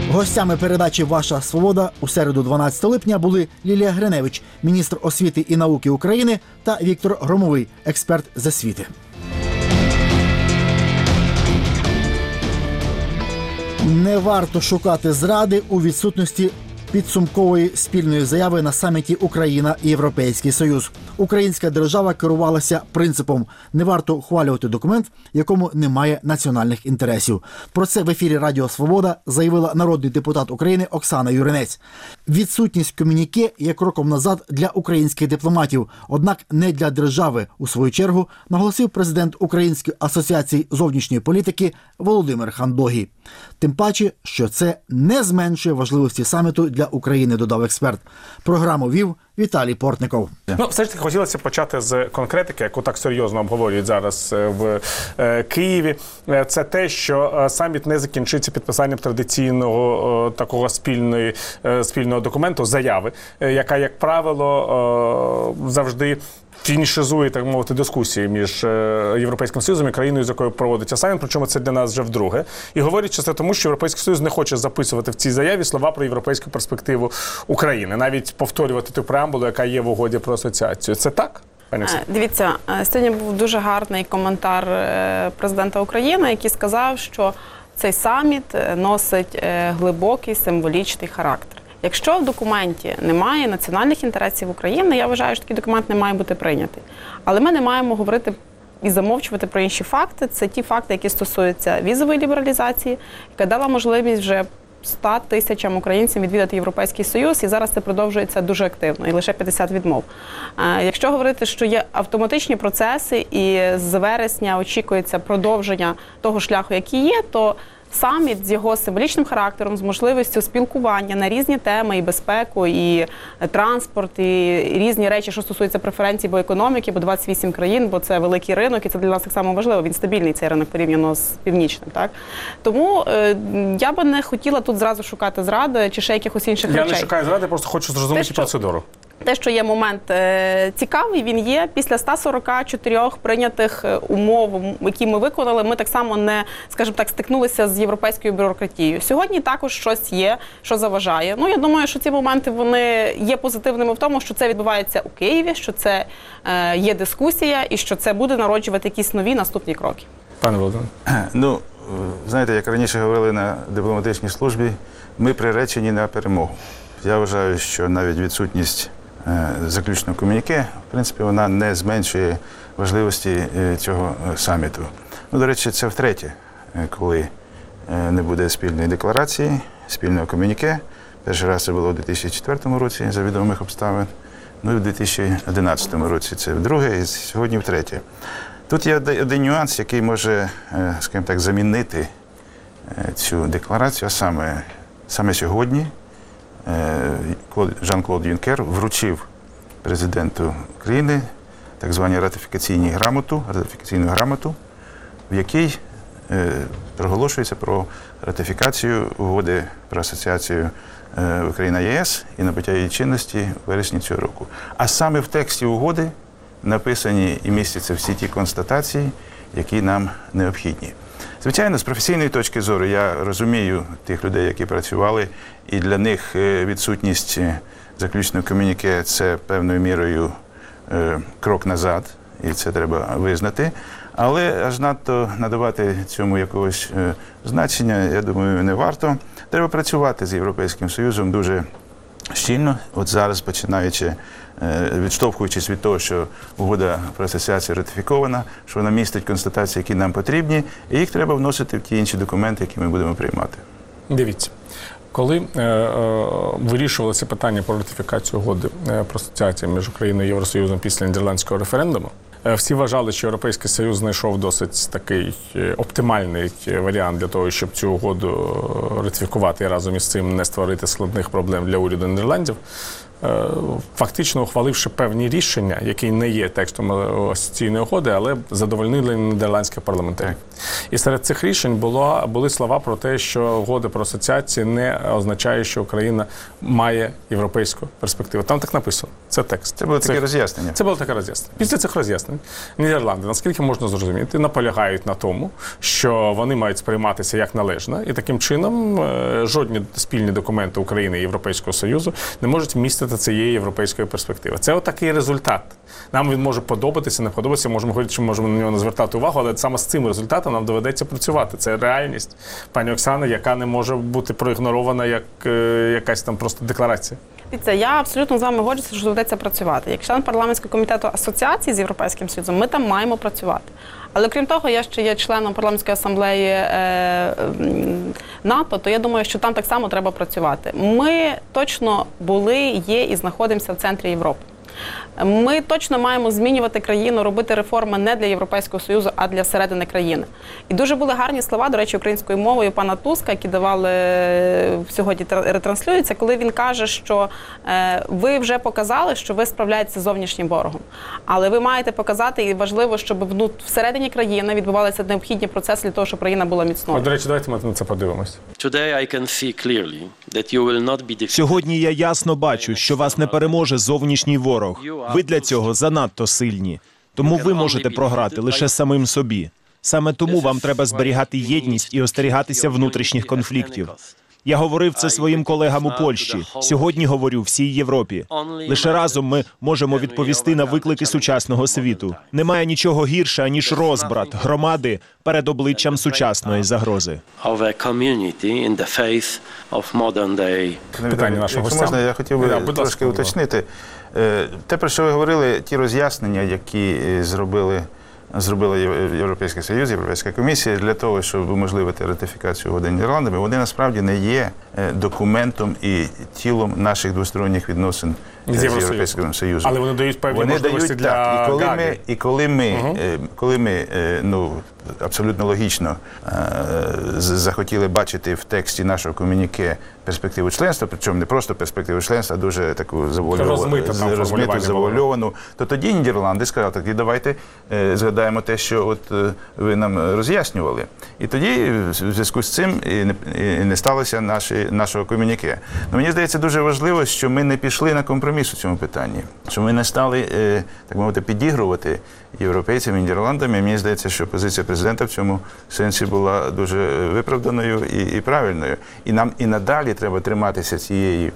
Гостями передачі «Ваша свобода» у середу дванадцятого липня були Лілія Гриневич, міністр освіти і науки України, та Віктор Громовий, експерт з освіти. Не варто шукати зради у відсутності підсумкової спільної заяви на саміті Україна і Європейський Союз. Українська держава керувалася принципом «не варто ухвалювати документ, якому немає національних інтересів». Про це в ефірі Радіо Свобода заявила народний депутат України Оксана Юринець. Відсутність комюніке є кроком назад для українських дипломатів, однак не для держави, у свою чергу, наголосив президент Української асоціації зовнішньої політики Володимир Хандогій. Тим паче, що це не зменшує важливості саміту для України, додав експерт. Програму вів Віталій Портников. Ну, все ж таки хотілося почати з конкретики, яку так серйозно обговорюють зараз в е, Києві. Це те, що саміт не закінчиться підписанням традиційного е, такого спільної, е, спільного документу, заяви, е, яка, як правило, е, завжди фінішизує, так мовити, дискусії між Європейським Союзом і країною, з якою проводиться саміт, причому це для нас вже вдруге. І говорять, що це тому, що Європейський Союз не хоче записувати в цій заяві слова про європейську перспективу України, навіть повторювати ту преамбулу, яка є в угоді про асоціацію. Це так? Дивіться, сьогодні був дуже гарний коментар президента України, який сказав, що цей саміт носить глибокий символічний характер. Якщо в документі немає національних інтересів України, я вважаю, що такий документ не має бути прийнятий. Але ми не маємо говорити і замовчувати про інші факти. Це ті факти, які стосуються візової лібералізації, яка дала можливість вже ста тисячам українців відвідати Європейський Союз, і зараз це продовжується дуже активно, і лише п'ятдесят відмов. Якщо говорити, що є автоматичні процеси, і з вересня очікується продовження того шляху, який є, то саміт з його символічним характером, з можливістю спілкування на різні теми, і безпеку, і транспорт, і різні речі, що стосуються преференцій бо економіки, бо двадцять вісім країн, бо це великий ринок, і це для нас так само важливо. Він стабільний, цей ринок, порівняно з північним. Так? Тому е, я би не хотіла тут зразу шукати зради чи ще якихось інших я речей. Я не шукаю зради, просто хочу зрозуміти Те, процедуру. Те, що є момент е, цікавий, він є. Після ста сорока чотирьох прийнятих умов, які ми виконали, ми так само не, скажімо так, стикнулися з європейською бюрократією. Сьогодні також щось є, що заважає. Ну, я думаю, що ці моменти, вони є позитивними в тому, що це відбувається у Києві, що це е, є дискусія і що це буде народжувати якісь нові наступні кроки. Пане Володимир. Ну, знаєте, як раніше говорили на дипломатичній службі, ми приречені на перемогу. Я вважаю, що навіть відсутність заключного комюніке, в принципі, вона не зменшує важливості цього саміту. Ну, до речі, це втретє, коли не буде спільної декларації, спільного комюніке. Перший раз це було у дві тисячі четвертому році за відомих обставин, ну і в дві тисячі одинадцятому році це вдруге, і сьогодні втретє. Тут є один нюанс, який може, скажімо так, замінити цю декларацію, а саме, саме сьогодні Жан-Клод Юнкер вручив президенту України так звану ратифікаційну грамоту, ратифікаційну грамоту, в якій е, проголошується про ратифікацію угоди про асоціацію е, Україна-ЄС і набуття її чинності у вересні цього року. А саме в тексті угоди написані і містяться всі ті констатації, які нам необхідні. Звичайно, з професійної точки зору я розумію тих людей, які працювали, і для них відсутність заключного комюніке – це певною мірою е, крок назад, і це треба визнати. Але аж надто надавати цьому якогось е, значення, я думаю, не варто. Треба працювати з Європейським Союзом дуже щільно. От зараз, починаючи, відштовхуючись від того, що угода про асоціацію ратифікована, що вона містить констатації, які нам потрібні, і їх треба вносити в ті інші документи, які ми будемо приймати. Дивіться, коли е, е, вирішувалося питання про ратифікацію угоди про асоціацію між Україною і Євросоюзом після нідерландського референдуму, е, всі вважали, що Європейський Союз знайшов досить такий оптимальний варіант для того, щоб цю угоду ратифікувати і разом із цим не створити складних проблем для уряду Нідерландів. фактично ухваливши певні рішення, які не є текстом асоційної угоди, але задовольнили нідерландських парламентарів. І серед цих рішень було, були слова про те, що угода про асоціацію не означає, що Україна має європейську перспективу. Там так написано. Це текст. Це було таке Це, роз'яснення. Це було таке роз'яснення. Після цих роз'яснень Нідерланди, наскільки можна зрозуміти, наполягають на тому, що вони мають сприйматися як належно, і таким чином жодні спільні документи України і Європейського Союзу не можуть містити цієї європейської перспективи. Це отакий результат. Нам він може подобатися, не подобатися, можемо говорити, що можемо на нього не звертати увагу, але саме з цим результатом нам доведеться працювати. Це реальність, пані Оксана, яка не може бути проігнорована як е, якась там просто декларація. Дивіться, я абсолютно з вами годжуся, що доведеться працювати. Як член парламентського комітету асоціації з Європейським Союзом, ми там маємо працювати. Але крім того, я ще є членом парламентської асамблеї е, НАТО, то я думаю, що там так само треба працювати. Ми точно були, є і знаходимося в центрі Європи. Ми точно маємо змінювати країну, робити реформи не для Європейського Союзу, а для всередини країни. І дуже були гарні слова, до речі, українською мовою пана Туска, які давали сьогодні ретранслюються, коли він каже, що е, ви вже показали, що ви справляєтеся з зовнішнім ворогом. Але ви маєте показати, і важливо, щоб внут, всередині країни відбувалися необхідні процеси для того, щоб країна була міцною. О, до речі, давайте ми на це подивимось. Сьогодні я ясно бачу, що вас не переможе зовнішній ворог. Ви для цього занадто сильні. Тому ви можете програти лише самим собі. Саме тому вам треба зберігати єдність і остерігатися внутрішніх конфліктів. Я говорив це своїм колегам у Польщі. Сьогодні говорю всій Європі. Лише разом ми можемо відповісти на виклики сучасного світу. Немає нічого гірше, ніж розбрат громади перед обличчям сучасної загрози. Питання нашого гостя. Можна, я хотів би yeah, трошки уточнити. Те, про що ви говорили, ті роз'яснення, які зробили зробила Європейський Союз, Європейська комісія для того, щоб уможливити ратифікацію угоди Нідерландами, вони насправді не є документом і тілом наших двосторонніх відносин з Європейським Союзом. Але вони дають певні вони можливості дають, для так. І коли Гаги. ми, і коли ми, угу. коли ми ну, абсолютно логічно захотіли бачити в тексті нашого комюніке перспективу членства, причому не просто перспективу членства, а дуже таку розмиту, завуальовану, то тоді Нідерланди сказали, так, і давайте згадаємо те, що от ви нам роз'яснювали. І тоді в зв'язку з цим і не, і не сталося наші, нашого комюніке. Но мені здається, дуже важливо, що ми не пішли на компроміс у цьому питанні, що ми не стали, так мовити, підігрувати європейцям і Нідерландам. І мені здається, що позиція президента в цьому сенсі була дуже виправданою і, і правильною. І нам і надалі треба триматися цієї,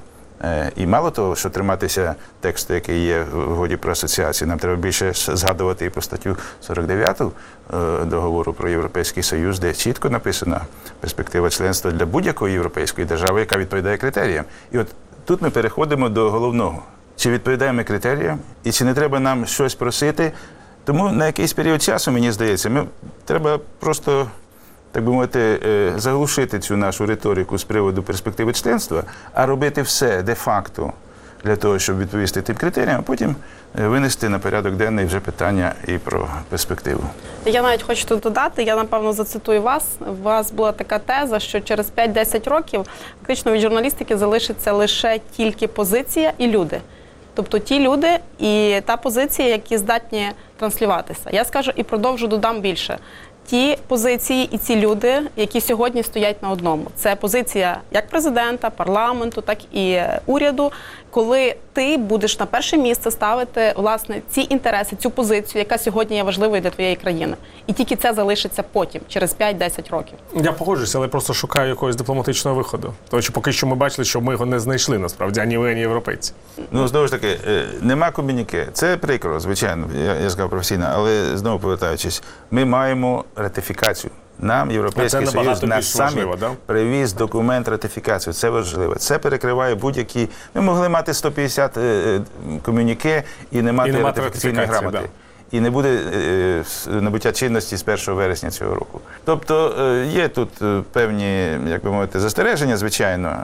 і мало того, що триматися тексту, який є в угоді про асоціацію, нам треба більше згадувати і про статтю сорок дев'яту договору про Європейський Союз, де чітко написана перспектива членства для будь-якої європейської держави, яка відповідає критеріям. І от тут ми переходимо до головного. Чи відповідаємо критеріям, і чи не треба нам щось просити. Тому на якийсь період часу, мені здається, ми треба просто, так би мовити, заглушити цю нашу риторику з приводу перспективи членства, а робити все де-факто для того, щоб відповісти тим критеріям, а потім винести на порядок денний вже питання і про перспективу. Я навіть хочу тут додати, я, напевно, зацитую вас. У вас була така теза, що через п'ять-десять років фактично від журналістики залишиться лише тільки позиція і люди. Тобто ті люди і та позиція, які здатні транслюватися. Я скажу і продовжу, додам більше. Ті позиції і ці люди, які сьогодні стоять на одному. Це позиція як президента, парламенту, так і уряду, коли ти будеш на перше місце ставити, власне, ці інтереси, цю позицію, яка сьогодні є важливою для твоєї країни. І тільки це залишиться потім, через п'ять-десять років. Я погоджуюся, але просто шукаю якогось дипломатичного виходу. Тому що поки що ми бачили, що ми його не знайшли, насправді, ані ви, ані європейці. Ну, знову ж таки, нема комюніке. Це прикро, звичайно, я, я сказав професійно, але знову повертаючись, ми маємо ратифікацію. Нам Європейський Союз на саміт да? привіз документ ратифікацію. Це важливо. Це перекриває будь-які... Ми могли мати сто п'ятдесят е, комюніке і не мати, і не ратифікаційної грамоти. Да. І не буде е, набуття чинності з першого вересня цього року. Тобто е, є тут певні, як би мовити, застереження, звичайно,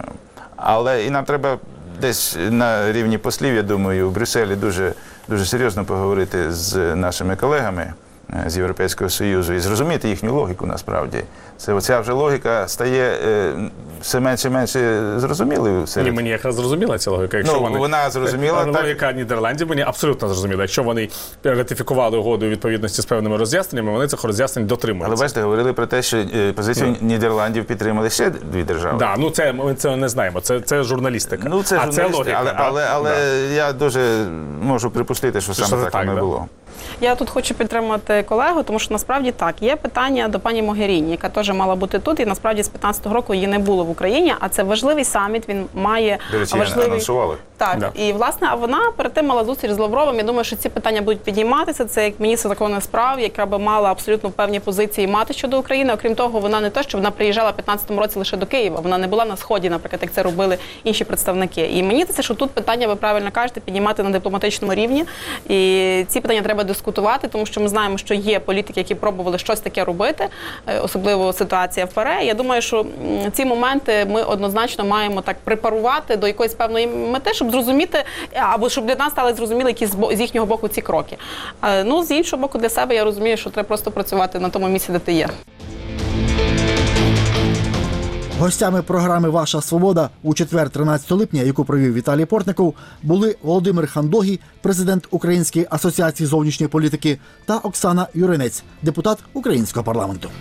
але і нам треба десь на рівні послів, я думаю, в Брюсселі дуже, дуже серйозно поговорити з нашими колегами з Європейського Союзу і зрозуміти їхню логіку насправді. Це оця вже логіка стає е, все менше і менше зрозумілою. Серед... Ні, мені якраз зрозуміла ця логіка. Якщо ну, вони... вона зрозуміла. Логіка так... Нідерландів мені абсолютно зрозуміла. Якщо вони ратифікували угоду у відповідності з певними роз'ясненнями, вони цих роз'яснень дотримуються. Але бачите, говорили про те, що позицію mm. Нідерландів підтримали ще дві держави. Так, да, ну це ми це не знаємо. Це, це журналістика. Ну, це а це логіка. Але, але, але да. я дуже можу припустити, що, що саме так, так не да. було. Я тут хочу підтримати колегу, тому що насправді так, є питання до пані Могеріні, яка теж мала бути тут, і насправді з п'ятнадцятого року її не було в Україні, а це важливий саміт, він має До речі, важливий... анонсували. Так, да. і власне, а вона перед тим мала зустріч з Лавровим. Я думаю, що ці питання будуть підійматися. Це як міністр закордонних справ, яка би мала абсолютно певні позиції мати щодо України. Окрім того, вона не те, що вона приїжджала в п'ятнадцятому році лише до Києва, вона не була на Сході, наприклад, як це робили інші представники. І мені здається, що тут питання, ви правильно кажете, піднімати на дипломатичному рівні. І ці питання треба дискутувати, тому що ми знаємо, що є політики, які пробували щось таке робити, особливо ситуація в ПАРЕ. Я думаю, що ці моменти ми однозначно маємо так препарувати до якоїсь певної мети, щоб зрозуміти, або щоб для нас стали зрозуміли, які з їхнього боку ці кроки. Ну, з іншого боку, для себе я розумію, що треба просто працювати на тому місці, де ти є. Гостями програми «Ваша свобода» у четвер, тринадцятого липня, яку провів Віталій Портников, були Володимир Хандогій, президент Української асоціації зовнішньої політики, та Оксана Юринець, депутат Українського парламенту.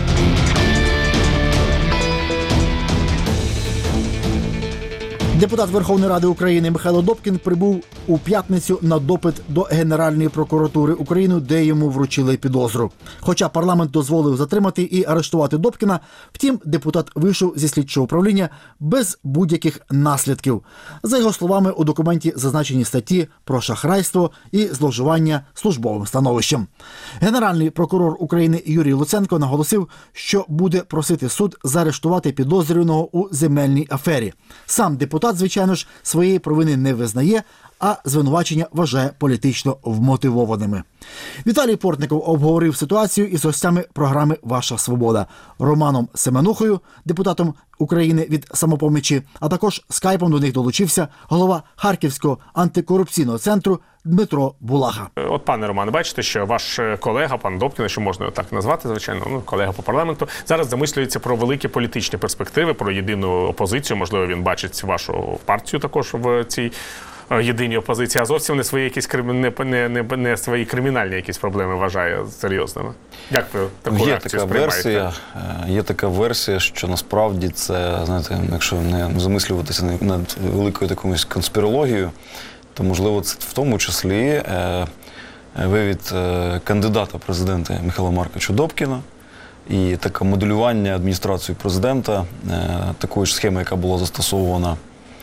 Депутат Верховної Ради України Михайло Добкін прибув у п'ятницю на допит до Генеральної прокуратури України, де йому вручили підозру. Хоча парламент дозволив затримати і арештувати Добкіна, втім, депутат вийшов зі слідчого управління без будь-яких наслідків. За його словами, у документі зазначені статті про шахрайство і зловживання службовим становищем. Генеральний прокурор України Юрій Луценко наголосив, що буде просити суд заарештувати підозрюваного у земельній афері. Сам депутат, звичайно ж, своєї провини не визнає, а звинувачення вважає політично вмотивованими. Віталій Портников обговорив ситуацію із гостями програми «Ваша свобода» Романом Семенухою, депутатом України від «Самопомічі», а також скайпом до них долучився голова Харківського антикорупційного центру Дмитро Булаха. От, пане Романе, бачите, що ваш колега, пан Добкін, що можна так назвати, звичайно, ну, колега по парламенту, зараз замислюється про великі політичні перспективи, про єдину опозицію. Можливо, він бачить вашу партію також в цій єдиній опозиції, а зовсім не свої якісь не, не, не, не свої кримінальні якісь проблеми вважає серйозними. Як ви таку є реакцію така сприймаєте? версія, є така версія, що насправді це, знаєте, якщо не замислюватися над великою такою конспірологією, то, можливо, це в тому числі е, вивід е, кандидата президента Михайла Марковича Добкіна і таке моделювання адміністрації президента е, такої ж схеми, яка була застосована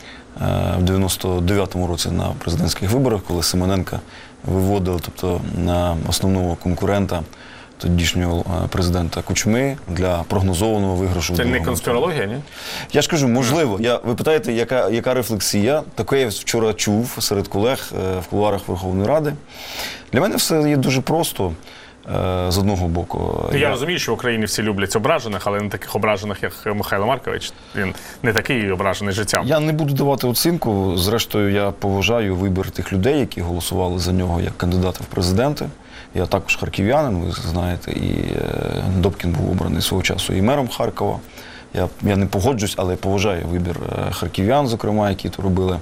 в дев'яносто дев'ятому році на президентських виборах, коли Симоненка виводили, тобто на основного конкурента тодішнього президента Кучми для прогнозованого виграшу. Це не конспірологія, ні? Я ж кажу, можливо. Я, ви питаєте, яка, яка рефлексія? Таке я вчора чув серед колег в кулуарах Верховної Ради. Для мене все є дуже просто. З одного боку. Я, я розумію, що в Україні всі люблять ображених, але не таких ображених, як Михайло Маркович. Він не такий ображений життям. Я не буду давати оцінку. Зрештою, я поважаю вибір тих людей, які голосували за нього як кандидата в президенти. Я також харків'янин, ви знаєте, і Добкін був обраний свого часу і мером Харкова. Я, я не погоджусь, але поважаю вибір харків'ян, зокрема, які то робили.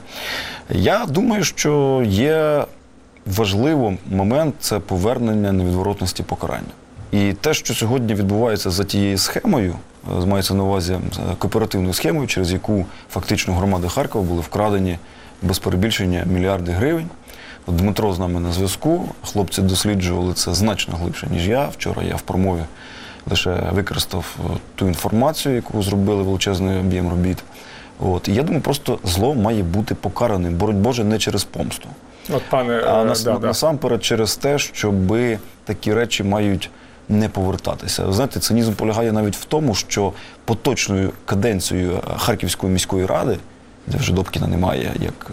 Я думаю, що є важливий момент – це повернення невідворотності покарання. І те, що сьогодні відбувається за тією схемою, мається на увазі кооперативною схемою, через яку фактично громади Харкова були вкрадені без перебільшення мільярди гривень. От Дмитро з нами на зв'язку, хлопці досліджували це значно глибше, ніж я. Вчора я в промові лише використав ту інформацію, яку зробили величезний об'єм робіт. От. І я думаю, просто зло має бути покараним, боронь Боже, не через помсту. От, пане, а е, нас, да, насамперед через те, щоб такі речі мають не повертатися. Ви знаєте, цинізм полягає навіть в тому, що поточною каденцією Харківської міської ради, де вже Добкіна немає, як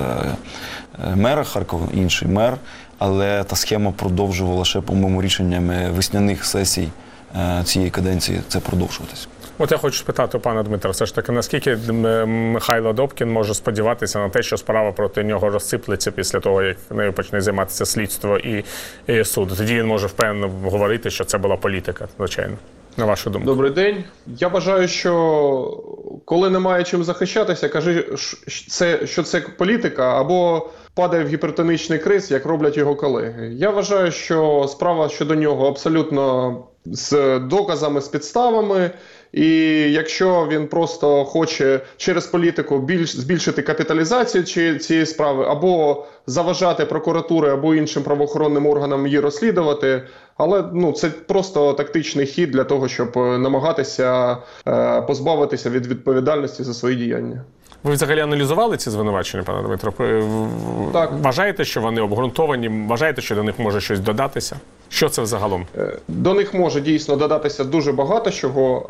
е, мера Харкова, інший мер, але та схема продовжувала ще, по-моєму, рішеннями весняних сесій е, цієї каденції це продовжуватись. От я хочу спитати у пана Дмитра, все ж таки, наскільки Михайло Добкін може сподіватися на те, що справа проти нього розсиплеться після того, як нею почне займатися слідство і, і суд? Тоді він може впевнено говорити, що це була політика, звичайно. На вашу думку. Добрий день. Я вважаю, що коли немає чим захищатися, кажи, це, що це політика, або падає в гіпертонічний криз, як роблять його колеги. Я вважаю, що справа щодо нього абсолютно з доказами, з підставами. І якщо він просто хоче через політику більш збільшити капіталізацію цієї справи, або заважати прокуратурі, або іншим правоохоронним органам її розслідувати, але ну, це просто тактичний хід для того, щоб намагатися е, позбавитися від відповідальності за свої діяння. Ви взагалі аналізували ці звинувачення, пане Дмитро? Так. Вважаєте, що вони обґрунтовані? Вважаєте, що до них може щось додатися? Що це взагалом? До них може дійсно додатися дуже багато чого.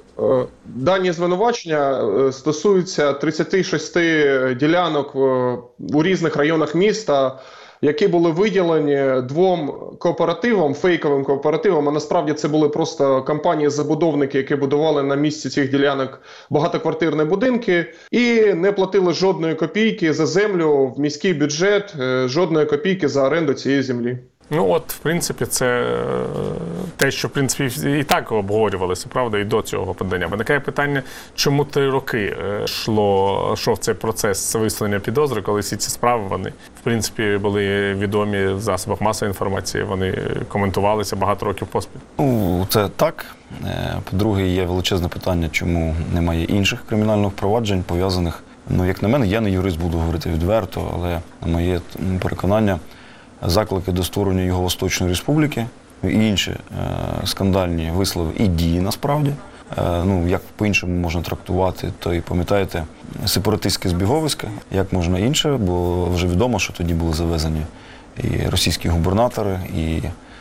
Дані звинувачення стосуються тридцяти шести ділянок у різних районах міста, які були виділені двом кооперативам, фейковим кооперативам, а насправді це були просто компанії-забудовники, які будували на місці цих ділянок багатоквартирні будинки і не платили жодної копійки за землю в міський бюджет, жодної копійки за оренду цієї землі. Ну от, в принципі, це те, що, в принципі, і так обговорювалося, правда, і до цього подання. Виникає питання, чому три роки йшло, йшов цей процес висунення підозри, коли всі ці справи, вони, в принципі, були відомі в засобах масової інформації, вони коментувалися багато років поспіль. Ну, це так. По-друге, є величезне питання, чому немає інших кримінальних проваджень, пов'язаних, ну, як на мене, я не юрист, буду говорити відверто, але, на моє переконання, заклики до створення Юго-Восточної Республіки і інші е, скандальні вислови і дії, насправді. Е, ну, як по-іншому можна трактувати, то і пам'ятаєте, сепаратистське збіговисько, як можна інше, бо вже відомо, що тоді були завезені і російські губернатори, і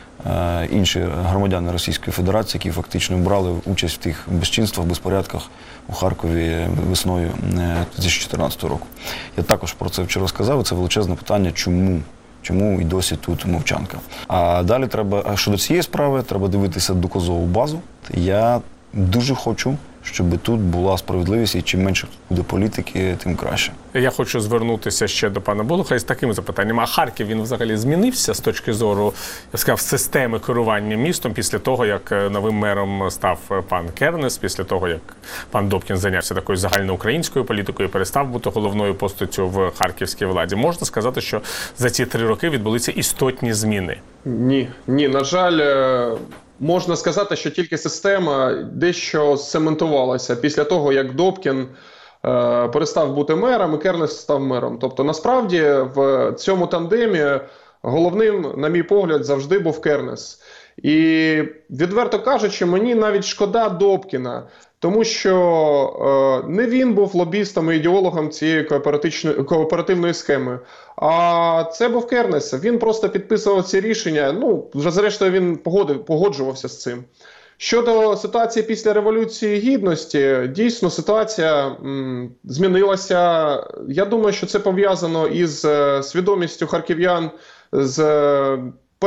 е, інші громадяни Російської Федерації, які фактично брали участь в тих безчинствах, безпорядках у Харкові весною дві тисячі чотирнадцятого року. Я також про це вчора сказав, і це величезне питання, чому. Чому і досі тут мовчанка. А далі треба, а щодо цієї справи, треба дивитися доказову базу. Я дуже хочу, щоб тут була справедливість, і чим менше буде політики, тим краще. Я хочу звернутися ще до пана Болуха із таким запитанням. А Харків, він взагалі змінився з точки зору, я сказав, системи керування містом після того, як новим мером став пан Кернес, після того, як пан Добкін зайнявся такою загальноукраїнською політикою і перестав бути головною постаттю в харківській владі. Можна сказати, що за ці три роки відбулися істотні зміни? Ні, ні, на жаль, можна сказати, що тільки система дещо цементувалася після того, як Добкін е, перестав бути мером і Кернес став мером. Тобто, насправді, в цьому тандемі головним, на мій погляд, завжди був Кернес. І, відверто кажучи, мені навіть шкода Добкіна, тому що е, не він був лобістом і ідеологом цієї кооперативної схеми, а це був Кернес. Він просто підписував ці рішення, ну, вже зрештою він погодив, погоджувався з цим. Щодо ситуації після Революції Гідності, дійсно ситуація м, змінилася. Я думаю, що це пов'язано із е, свідомістю харків'ян, з е,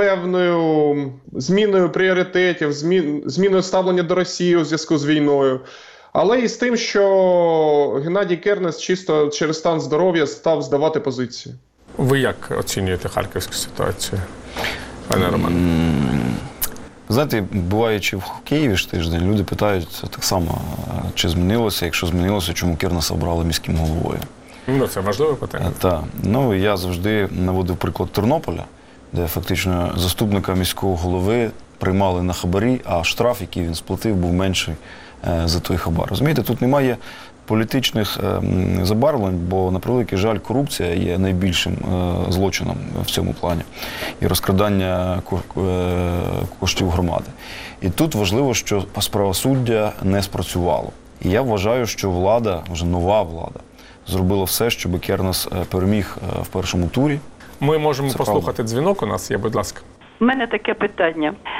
певною зміною пріоритетів, змін, зміною ставлення до Росії у зв'язку з війною. Але і з тим, що Геннадій Кернес чисто через стан здоров'я став здавати позиції. Ви як оцінюєте харківську ситуацію, пане Роман? Знаєте, буваючи в Києві ж тиждень, люди питають так само, чи змінилося, якщо змінилося, чому Кернеса обрали міським головою. Ну, це важливе питання. Так. Ну, я завжди наводив приклад Тернополя, де фактично заступника міського голови приймали на хабарі, а штраф, який він сплатив, був менший е, за той хабар. Розумієте, тут немає політичних е, забарвлень, бо, на превеликий жаль, корупція є найбільшим е, злочином в цьому плані. І розкрадання ко, е, коштів громади. І тут важливо, що правосуддя не спрацювало. І я вважаю, що влада, вже нова влада, зробила все, щоб Кернес переміг е, в першому турі. Ми можемо Це послухати правда. Дзвінок у нас є, будь ласка. У мене таке питання.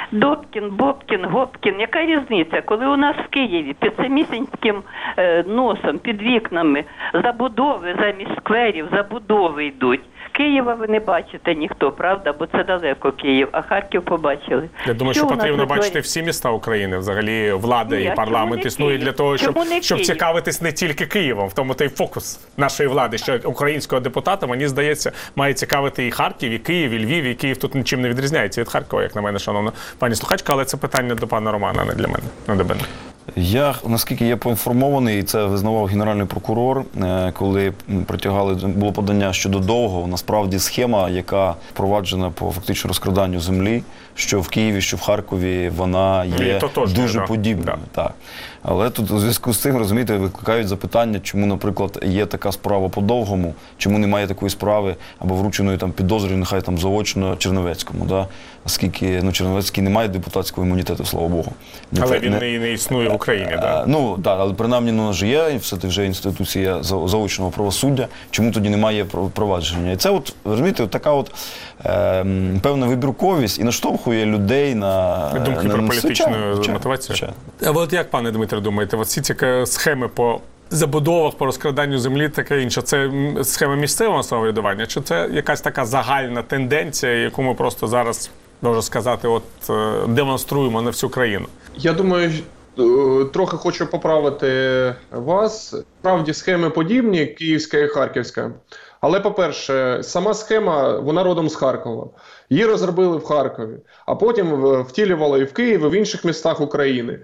Добкін, Бобкін, Гопкін. Яка різниця, коли у нас в Києві під самісіньким е, носом, під вікнами забудови замість скверів, забудови йдуть. Києва ви не бачите ніхто, правда? Бо це далеко Київ, а Харків побачили. Я думаю, що, що потрібно бачити всі міста України, взагалі влада Ні, і а парламент існує для того, щоб, щоб Київ? цікавитись не тільки Києвом. В тому той фокус нашої влади, що українського депутата, мені здається, має цікавити і Харків, і Київ, і Львів, і Київ тут нічим не відрізняється від Харкова, як на мене, шановна пані слухачка, але це питання до пана Романа, а не для мене, не до мене. Я, наскільки я поінформований, і це визнавав генеральний прокурор, коли притягали, було подання щодо Довгого, насправді схема, яка впроваджена по фактично розкраданню землі, що в Києві, що в Харкові, вона є тотожною, дуже да. подібною. Да. Так. Але тут у зв'язку з цим, розумієте, викликають запитання, чому, наприклад, є така справа по Довгому, чому немає такої справи або врученої там підозри, нехай там заочно Черновецькому, да? Оскільки ну, Черновецький не має депутатського імунітету, слава Богу. Не Але те, він не... не, не існує в Україні, так? Да? Ну, так, але принаймні ну, у нас же є все-таки вже інституція заочного правосуддя, чому тоді немає провадження? І це, от, розумієте, от така от е, певна вибірковість і наштовхує людей на... Думки на, про на політичну звичайно, мотивацію. звичайно. А от як, пане Дмитре, думаєте, от всі ці схеми по забудовах, по розкраданню землі, таке інше, це схема місцевого самоврядування, чи це якась така загальна тенденція, яку ми просто зараз, можна сказати, от демонструємо на всю країну? Я думаю, трохи хочу поправити вас. Справді схеми подібні, київська і харківська. Але, по-перше, сама схема, вона родом з Харкова. Її розробили в Харкові, а потім втілювали і в Києві, і в інших містах України.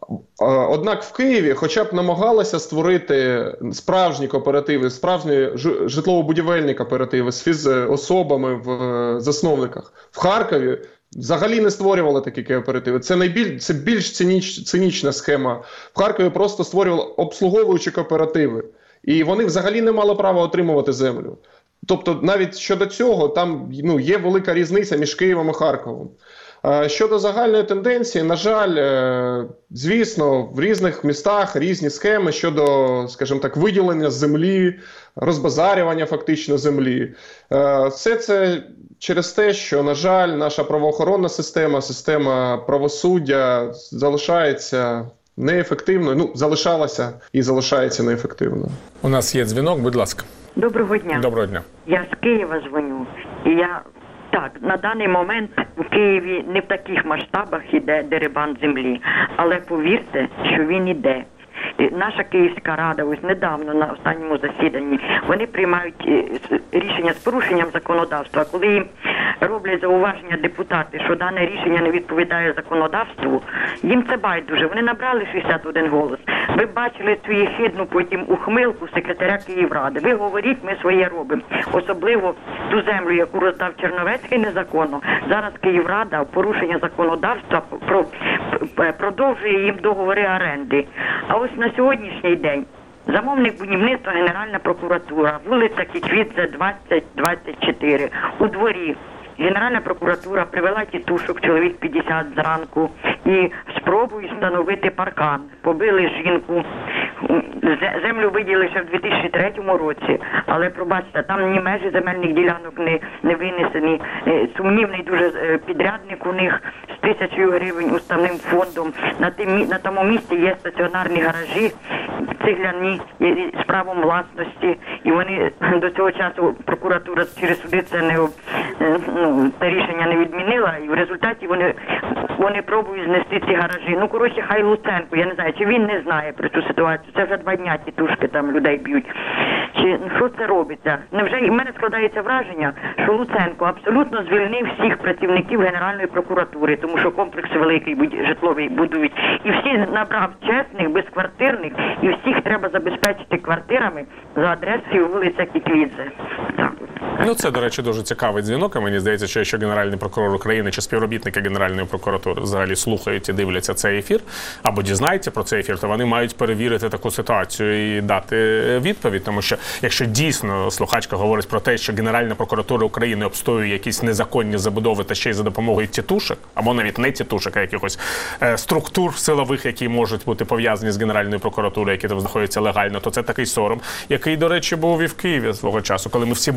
Однак в Києві хоча б намагалися створити справжні кооперативи, справжні житлово-будівельні кооперативи з фізособами в засновниках. В Харкові взагалі не створювали такі кооперативи. Це найбільш це більш циніч, цинічна схема. В Харкові просто створювали обслуговуючі кооперативи. І вони взагалі не мали права отримувати землю. Тобто навіть щодо цього там ну, є велика різниця між Києвом і Харковом. Щодо загальної тенденції, на жаль, звісно, в різних містах різні схеми щодо, скажімо так, виділення землі, розбазарювання фактично землі. Все це через те, що, на жаль, наша правоохоронна система, система правосуддя залишається неефективною, ну, залишалася і залишається неефективною. У нас є дзвінок, будь ласка. Доброго дня. Доброго дня. Я з Києва дзвоню. І я, так, на даний момент у Києві не в таких масштабах іде дерибан землі, але повірте, що він іде. Наша Київська рада, ось недавно на останньому засіданні, вони приймають рішення з порушенням законодавства. Коли їм роблять зауваження депутати, що дане рішення не відповідає законодавству, їм це байдуже. Вони набрали шістдесят один голос. Ви бачили цю єхидну потім ухмилку секретаря Київради. Ви говоріть, ми своє робимо. Особливо ту землю, яку роздав Черновецький незаконно. Зараз Київрада в порушення законодавства продовжує їм договори оренди. А ось на сьогоднішній день замовник будівництва Генеральна прокуратура, вулиця Кіквідзе, двадцять двадцять чотири, у дворі. Генеральна прокуратура привела тітушок, чоловік п'ятдесят зранку, і спробують встановити паркан. Побили жінку, землю виділили ще в дві тисячі третьому році, але, пробачте, там ні межі земельних ділянок не, не винесені. Сумнівний дуже підрядник у них з тисячою гривень уставним фондом. На, тим, на тому місці є стаціонарні гаражі, цегляні, з правом власності, і вони до цього часу прокуратура через суди це не ну, це рішення не відмінила, і в результаті вони, вони пробують знести ці гаражі. Ну, коротше, хай Луценко, я не знаю, чи він не знає про цю ситуацію, це вже два дня тітушки там людей б'ють. Чи що це робиться? Невже і в мене складається враження, що Луценко абсолютно звільнив всіх працівників Генеральної прокуратури, тому що комплекс великий житловий будують. І всі набрав чесних, безквартирних, і всіх треба забезпечити квартирами за адресою вулиця Кіквідзе. Так. Ну, це, до речі, дуже цікавий дзвінок, і мені здається, що якщо Генеральний прокурор України чи співробітники Генеральної прокуратури взагалі слухають і дивляться цей ефір, або дізнаються про цей ефір, то вони мають перевірити таку ситуацію і дати відповідь. Тому що, якщо дійсно слухачка говорить про те, що Генеральна прокуратура України обстоює якісь незаконні забудови та ще й за допомогою тітушок, або навіть не тітушок, а якихось е, структур силових, які можуть бути пов'язані з Генеральною прокуратурою, які там знаходяться легально, то це такий сором, який, до речі, був і в Києві свого часу, коли ми всі бачили, як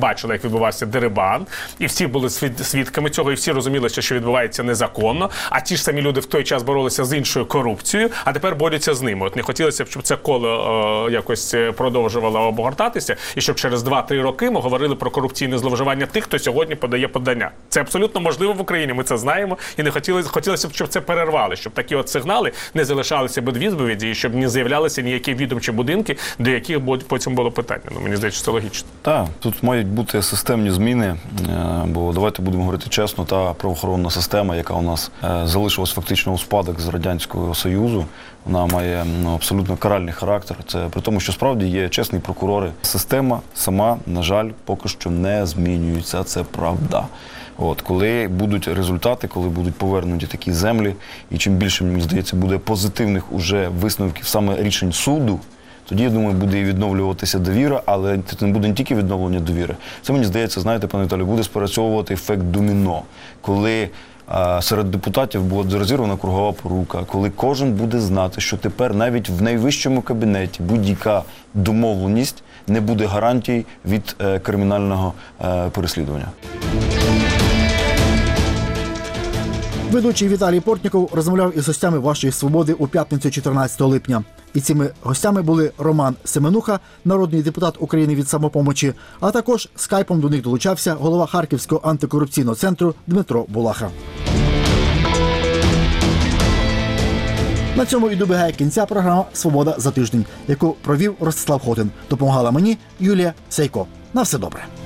відбувався дерибан, і всі були свідками цього, і всі розуміли, що відбувається незаконно, а ті ж самі люди в той час боролися з іншою корупцією, а тепер борються з ними. От не хотілося б, щоб це коло о, якось продовжувало обгортатися, і щоб через два-три роки ми говорили про корупційне зловживання тих, хто сьогодні подає подання. Це абсолютно можливо в Україні, ми це знаємо, і не хотілося, хотілося б, щоб це перервали, щоб такі от сигнали не залишалися без відповіді, і щоб не з'являлися ніякі відомчі будинки, до яких потім було питання. Ну, мені здається, це логічно. Так, тут мають бути системні зміни, бо давайте будемо говорити чесно, та правоохоронна система, яка у нас залишилась фактично у спадок з Радянського Союзу, вона має ну, абсолютно каральний характер. Це при тому, що справді є чесні прокурори. Система сама, на жаль, поки що не змінюється, це правда. От, коли будуть результати, коли будуть повернуті такі землі, і чим більше, мені здається, буде позитивних уже висновків саме рішень суду, тоді, я думаю, буде і відновлюватися довіра, але це не буде не тільки відновлення довіри. Це, мені здається, знаєте, пане Віталію, буде спрацьовувати ефект доміно, коли а, серед депутатів буде розірвана кругова порука, коли кожен буде знати, що тепер навіть в найвищому кабінеті будь-яка домовленість не буде гарантій від е, кримінального е, переслідування. Ведучий Віталій Портніков розмовляв із гостями «Вашої свободи» у п'ятницю чотирнадцятого липня. І цими гостями були Роман Семенуха, народний депутат України від «Самопомочі», а також скайпом до них долучався голова Харківського антикорупційного центру Дмитро Булаха. На цьому і добігає кінця програма «Свобода за тиждень», яку провів Ростислав Хотин. Допомагала мені Юлія Сяйко. На все добре.